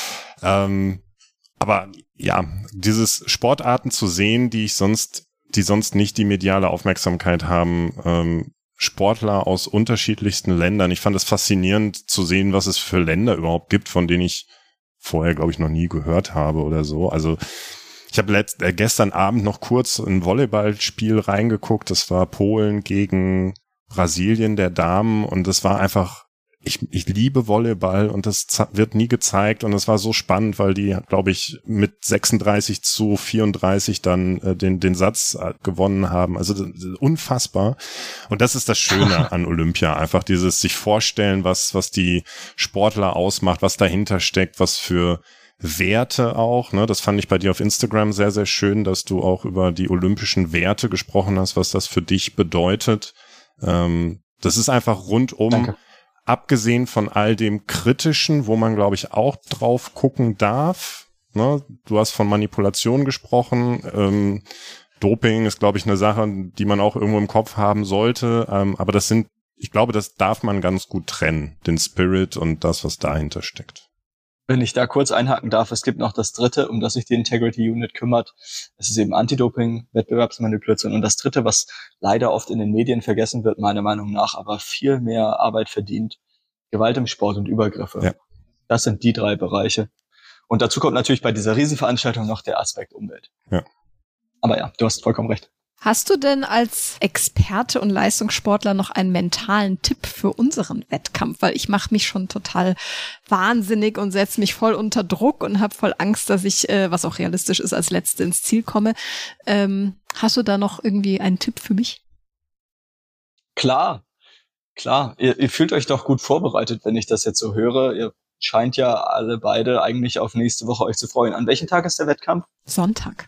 Aber ja, dieses Sportarten zu sehen, die sonst nicht die mediale Aufmerksamkeit haben, Sportler aus unterschiedlichsten Ländern. Ich fand es faszinierend zu sehen, was es für Länder überhaupt gibt, von denen ich vorher, glaube ich, noch nie gehört habe oder so. Also ich habe gestern Abend noch kurz ein Volleyballspiel reingeguckt. Das war Polen gegen Brasilien der Damen und das war einfach, ich liebe Volleyball und das wird nie gezeigt und es war so spannend, weil die, glaube ich, mit 36-34 dann den Satz gewonnen haben. Also unfassbar. Und das ist das Schöne an Olympia. Einfach dieses sich vorstellen, was die Sportler ausmacht, was dahinter steckt, was für Werte auch. Ne? Das fand ich bei dir auf Instagram sehr, sehr schön, dass du auch über die olympischen Werte gesprochen hast, was das für dich bedeutet. Das ist einfach rundum. Danke. Abgesehen von all dem Kritischen, wo man, glaube ich, auch drauf gucken darf. Ne? Du hast von Manipulation gesprochen. Doping ist, glaube ich, eine Sache, die man auch irgendwo im Kopf haben sollte. Aber ich glaube, das darf man ganz gut trennen. Den Spirit und das, was dahinter steckt. Wenn ich da kurz einhaken darf, es gibt noch das dritte, um das sich die Integrity Unit kümmert. Es ist eben Anti-Doping, Wettbewerbsmanipulation. Und das dritte, was leider oft in den Medien vergessen wird, meiner Meinung nach, aber viel mehr Arbeit verdient, Gewalt im Sport und Übergriffe. Ja. Das sind die 3 Bereiche. Und dazu kommt natürlich bei dieser Riesenveranstaltung noch der Aspekt Umwelt. Ja. Aber ja, du hast vollkommen recht. Hast du denn als Experte und Leistungssportler noch einen mentalen Tipp für unseren Wettkampf? Weil ich mache mich schon total wahnsinnig und setze mich voll unter Druck und habe voll Angst, dass ich, was auch realistisch ist, als Letzte ins Ziel komme. Hast du da noch irgendwie einen Tipp für mich? Klar. Ihr fühlt euch doch gut vorbereitet, wenn ich das jetzt so höre. Ihr scheint ja alle beide eigentlich auf nächste Woche euch zu freuen. An welchem Tag ist der Wettkampf? Sonntag.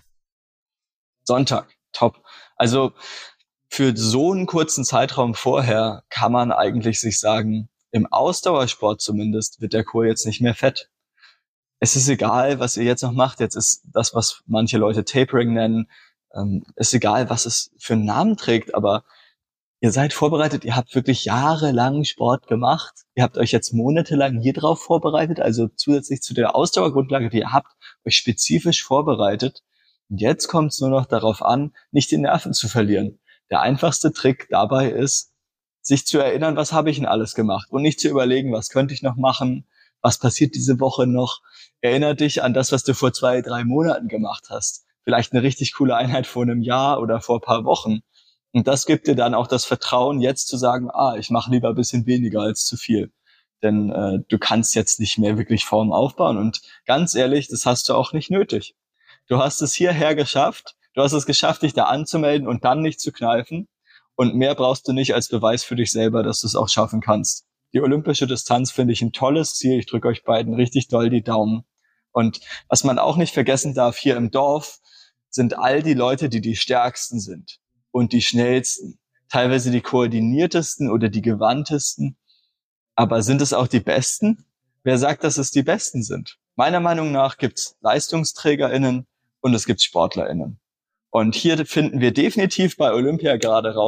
Top. Also für so einen kurzen Zeitraum vorher kann man eigentlich sich sagen, im Ausdauersport zumindest wird der Chor jetzt nicht mehr fett. Es ist egal, was ihr jetzt noch macht. Jetzt ist das, was manche Leute Tapering nennen, ist egal, was es für einen Namen trägt, aber ihr seid vorbereitet, ihr habt wirklich jahrelang Sport gemacht. Ihr habt euch jetzt monatelang hier drauf vorbereitet, also zusätzlich zu der Ausdauergrundlage, die ihr habt, euch spezifisch vorbereitet. Und jetzt kommt es nur noch darauf an, nicht die Nerven zu verlieren. Der einfachste Trick dabei ist, sich zu erinnern, was habe ich denn alles gemacht und nicht zu überlegen, was könnte ich noch machen, was passiert diese Woche noch. Erinner dich an das, was du vor 2-3 Monaten gemacht hast. Vielleicht eine richtig coole Einheit vor einem Jahr oder vor ein paar Wochen. Und das gibt dir dann auch das Vertrauen, jetzt zu sagen, ich mache lieber ein bisschen weniger als zu viel. Denn du kannst jetzt nicht mehr wirklich Form aufbauen. Und ganz ehrlich, das hast du auch nicht nötig. Du hast es hierher geschafft. Du hast es geschafft, dich da anzumelden und dann nicht zu kneifen. Und mehr brauchst du nicht als Beweis für dich selber, dass du es auch schaffen kannst. Die olympische Distanz finde ich ein tolles Ziel. Ich drücke euch beiden richtig doll die Daumen. Und was man auch nicht vergessen darf, hier im Dorf sind all die Leute, die stärksten sind und die schnellsten. Teilweise die koordiniertesten oder die gewandtesten. Aber sind es auch die Besten? Wer sagt, dass es die Besten sind? Meiner Meinung nach gibt es LeistungsträgerInnen und es gibt SportlerInnen. Und hier finden wir definitiv bei Olympia gerade raus,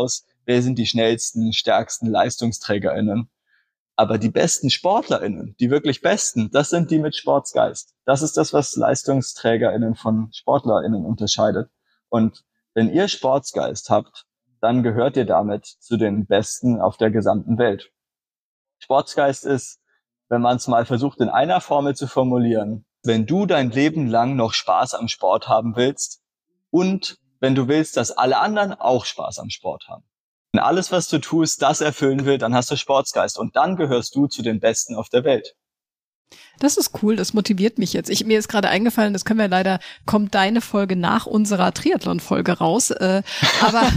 wer sind die schnellsten, stärksten LeistungsträgerInnen. Aber die besten SportlerInnen, die wirklich besten, das sind die mit Sportsgeist. Das ist das, was LeistungsträgerInnen von SportlerInnen unterscheidet. Und wenn ihr Sportsgeist habt, dann gehört ihr damit zu den Besten auf der gesamten Welt. Sportsgeist ist, wenn man es mal versucht, in einer Formel zu formulieren, wenn du dein Leben lang noch Spaß am Sport haben willst und wenn du willst, dass alle anderen auch Spaß am Sport haben. Wenn alles, was du tust, das erfüllen will, dann hast du Sportsgeist und dann gehörst du zu den Besten auf der Welt. Das ist cool, das motiviert mich jetzt. Mir ist gerade eingefallen, das können wir leider, kommt deine Folge nach unserer Triathlon-Folge raus. Aber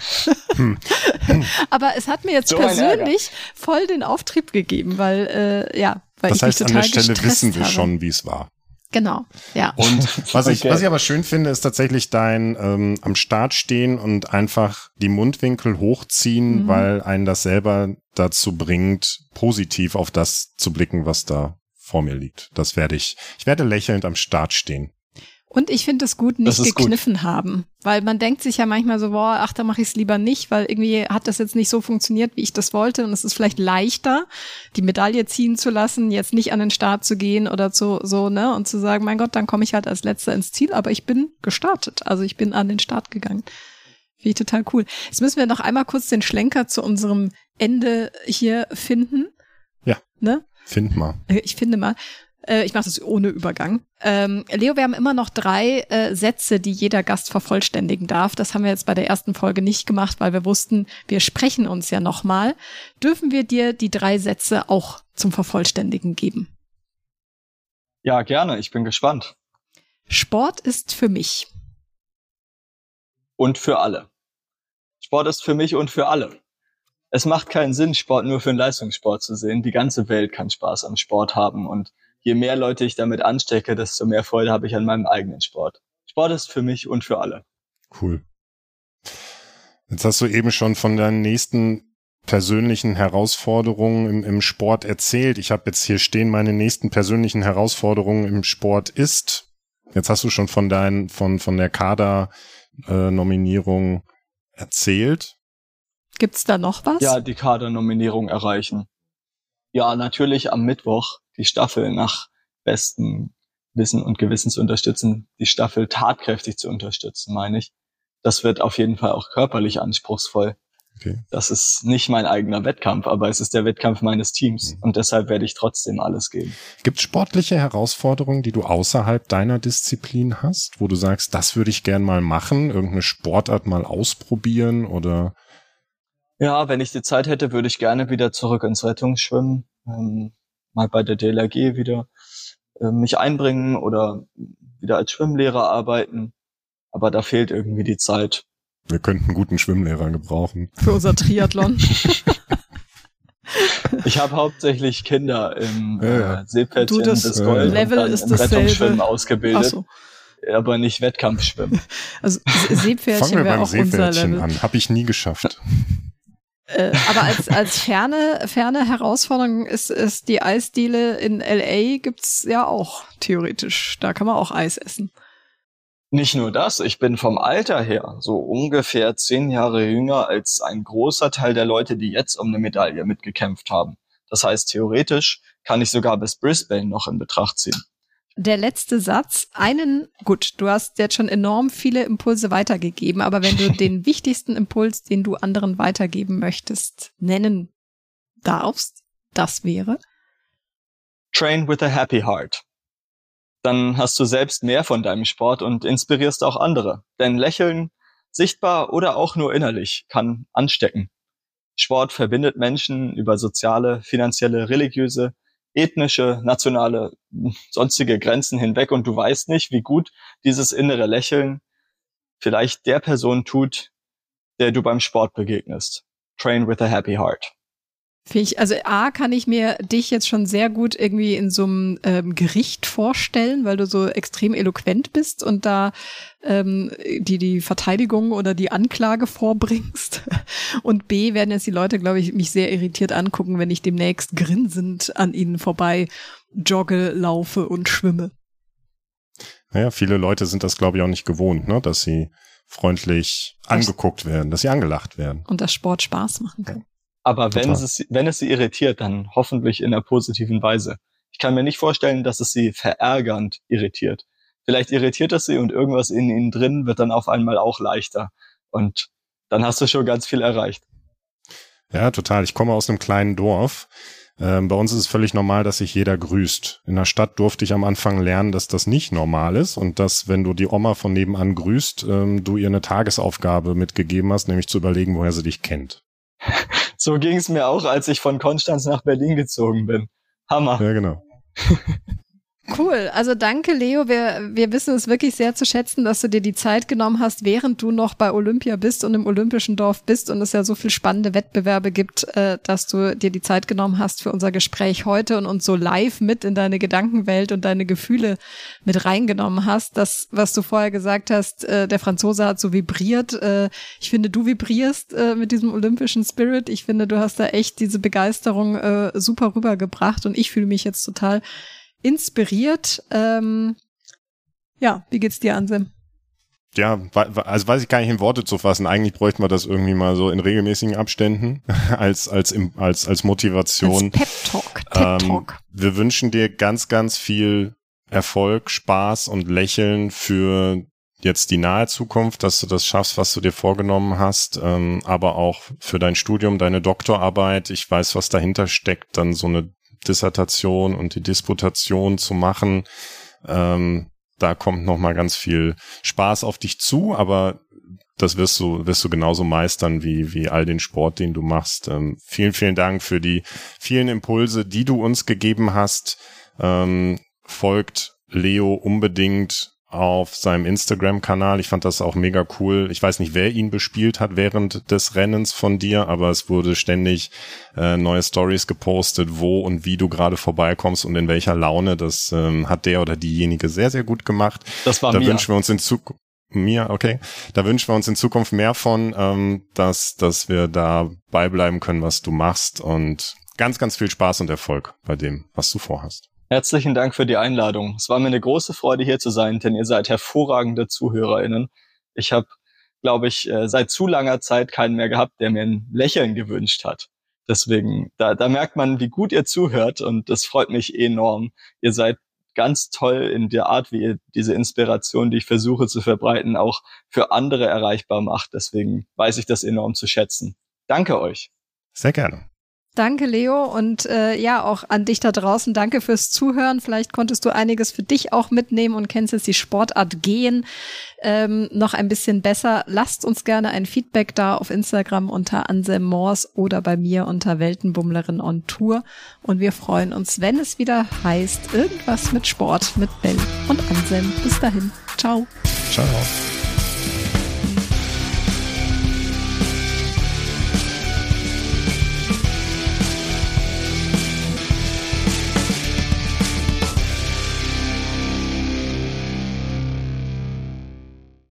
es hat mir jetzt so persönlich voll den Auftrieb gegeben, weil das ich heißt, mich total an der Stelle wissen wir habe. schon, wie es war. Genau, ja. Und was ich aber schön finde, ist tatsächlich dein am Start stehen und einfach die Mundwinkel hochziehen, weil einen das selber dazu bringt, positiv auf das zu blicken, was da vor mir liegt. Ich werde lächelnd am Start stehen. Und ich finde es gut, nicht gekniffen haben, weil man denkt sich ja manchmal so, da mache ich es lieber nicht, weil irgendwie hat das jetzt nicht so funktioniert, wie ich das wollte und es ist vielleicht leichter, die Medaille ziehen zu lassen, jetzt nicht an den Start zu gehen oder so, ne, und zu sagen, mein Gott, dann komme ich halt als Letzter ins Ziel, aber ich bin gestartet, also ich bin an den Start gegangen. Finde ich total cool. Jetzt müssen wir noch einmal kurz den Schlenker zu unserem Ende hier finden. Ja, ne? Find mal. Ich finde mal. Ich mache das ohne Übergang. Leo, wir haben immer noch 3 Sätze, die jeder Gast vervollständigen darf. Das haben wir jetzt bei der ersten Folge nicht gemacht, weil wir wussten, wir sprechen uns ja nochmal. Dürfen wir dir die 3 Sätze auch zum Vervollständigen geben? Ja, gerne. Ich bin gespannt. Sport ist für mich. Und für alle. Sport ist für mich und für alle. Es macht keinen Sinn, Sport nur für einen Leistungssport zu sehen. Die ganze Welt kann Spaß am Sport haben und je mehr Leute ich damit anstecke, desto mehr Freude habe ich an meinem eigenen Sport. Sport ist für mich und für alle. Cool. Jetzt hast du eben schon von deinen nächsten persönlichen Herausforderungen im Sport erzählt. Ich habe jetzt hier stehen, meine nächsten persönlichen Herausforderungen im Sport ist. Jetzt hast du schon von der Kader-Nominierung erzählt. Gibt's da noch was? Ja, die Kader-Nominierung erreichen. Ja, natürlich am Mittwoch die Staffel nach bestem Wissen und Gewissen zu unterstützen, die Staffel tatkräftig zu unterstützen, meine ich. Das wird auf jeden Fall auch körperlich anspruchsvoll. Okay. Das ist nicht mein eigener Wettkampf, aber es ist der Wettkampf meines Teams und deshalb werde ich trotzdem alles geben. Gibt es sportliche Herausforderungen, die du außerhalb deiner Disziplin hast, wo du sagst, das würde ich gern mal machen, irgendeine Sportart mal ausprobieren oder? Ja, wenn ich die Zeit hätte, würde ich gerne wieder zurück ins Rettungsschwimmen, mal bei der DLRG wieder mich einbringen oder wieder als Schwimmlehrer arbeiten. Aber da fehlt irgendwie die Zeit. Wir könnten einen guten Schwimmlehrer gebrauchen. Für unser Triathlon. Ich habe hauptsächlich Kinder im Seepferdchen des Gold Level und ist im Rettungsschwimmen Ach ausgebildet. so. Aber nicht Wettkampfschwimmen. Also Seepferdchen wäre auch unser Level. An. Habe ich nie geschafft. Aber als ferne Herausforderung ist die Eisdiele in LA gibt's ja auch theoretisch. Da kann man auch Eis essen. Nicht nur das, ich bin vom Alter her so ungefähr 10 Jahre jünger als ein großer Teil der Leute, die jetzt um eine Medaille mitgekämpft haben. Das heißt, theoretisch kann ich sogar bis Brisbane noch in Betracht ziehen. Der letzte Satz, du hast jetzt schon enorm viele Impulse weitergegeben, aber wenn du den wichtigsten Impuls, den du anderen weitergeben möchtest, nennen darfst, das wäre? Train with a happy heart. Dann hast du selbst mehr von deinem Sport und inspirierst auch andere. Denn Lächeln, sichtbar oder auch nur innerlich, kann anstecken. Sport verbindet Menschen über soziale, finanzielle, religiöse, ethnische, nationale, sonstige Grenzen hinweg und du weißt nicht, wie gut dieses innere Lächeln vielleicht der Person tut, der du beim Sport begegnest. Train with a happy heart. Also kann ich mir dich jetzt schon sehr gut irgendwie in so einem Gericht vorstellen, weil du so extrem eloquent bist und da die Verteidigung oder die Anklage vorbringst. Und B, werden jetzt die Leute, glaube ich, mich sehr irritiert angucken, wenn ich demnächst grinsend an ihnen vorbei jogge, laufe und schwimme. Naja, viele Leute sind das, glaube ich, auch nicht gewohnt, ne, dass sie freundlich angeguckt werden, dass sie angelacht werden. Und dass Sport Spaß machen kann. Aber wenn es sie irritiert, dann hoffentlich in einer positiven Weise. Ich kann mir nicht vorstellen, dass es sie verärgernd irritiert. Vielleicht irritiert es sie und irgendwas in ihnen drin wird dann auf einmal auch leichter. Und dann hast du schon ganz viel erreicht. Ja, total. Ich komme aus einem kleinen Dorf. Bei uns ist es völlig normal, dass sich jeder grüßt. In der Stadt durfte ich am Anfang lernen, dass das nicht normal ist und dass, wenn du die Oma von nebenan grüßt, du ihr eine Tagesaufgabe mitgegeben hast, nämlich zu überlegen, woher sie dich kennt. So ging es mir auch, als ich von Konstanz nach Berlin gezogen bin. Hammer. Ja, genau. Cool, also danke Leo, wir wissen es wirklich sehr zu schätzen, dass du dir die Zeit genommen hast, während du noch bei Olympia bist und im Olympischen Dorf bist und es ja so viel spannende Wettbewerbe gibt, dass du dir die Zeit genommen hast für unser Gespräch heute und uns so live mit in deine Gedankenwelt und deine Gefühle mit reingenommen hast. Das, was du vorher gesagt hast, der Franzose hat so vibriert. Ich finde, du vibrierst mit diesem olympischen Spirit. Ich finde, du hast da echt diese Begeisterung super rübergebracht und ich fühle mich jetzt total inspiriert. Ja, wie geht's dir, Anselm? Ja, also weiß ich gar nicht in Worte zu fassen. Eigentlich bräuchten wir das irgendwie mal so in regelmäßigen Abständen als Motivation. Als Pep-Talk. Wir wünschen dir ganz, ganz viel Erfolg, Spaß und Lächeln für jetzt die nahe Zukunft, dass du das schaffst, was du dir vorgenommen hast, aber auch für dein Studium, deine Doktorarbeit. Ich weiß, was dahinter steckt, dann so eine Dissertation und die Disputation zu machen. Da kommt noch mal ganz viel Spaß auf dich zu, aber das wirst du genauso meistern wie all den Sport, den du machst. Vielen, vielen Dank für die vielen Impulse, die du uns gegeben hast. Folgt Leo unbedingt auf seinem Instagram-Kanal. Ich fand das auch mega cool. Ich weiß nicht, wer ihn bespielt hat während des Rennens von dir, aber es wurde ständig neue Stories gepostet, wo und wie du gerade vorbeikommst und in welcher Laune. Das hat der oder diejenige sehr, sehr gut gemacht. Das war da mir. Wünschen wir uns in Zukunft okay. Da wünschen wir uns in Zukunft mehr von, dass wir da beibleiben können, was du machst und ganz, ganz viel Spaß und Erfolg bei dem, was du vorhast. Herzlichen Dank für die Einladung. Es war mir eine große Freude, hier zu sein, denn ihr seid hervorragende ZuhörerInnen. Ich habe, glaube ich, seit zu langer Zeit keinen mehr gehabt, der mir ein Lächeln gewünscht hat. Deswegen, da merkt man, wie gut ihr zuhört und das freut mich enorm. Ihr seid ganz toll in der Art, wie ihr diese Inspiration, die ich versuche zu verbreiten, auch für andere erreichbar macht. Deswegen weiß ich das enorm zu schätzen. Danke euch. Sehr gerne. Danke, Leo. Und ja, auch an dich da draußen. Danke fürs Zuhören. Vielleicht konntest du einiges für dich auch mitnehmen und kennst jetzt die Sportart Gehen noch ein bisschen besser. Lasst uns gerne ein Feedback da auf Instagram unter Anselm Mors oder bei mir unter Weltenbummlerin on Tour. Und wir freuen uns, wenn es wieder heißt, irgendwas mit Sport mit Bell und Anselm. Bis dahin. Ciao. Ciao.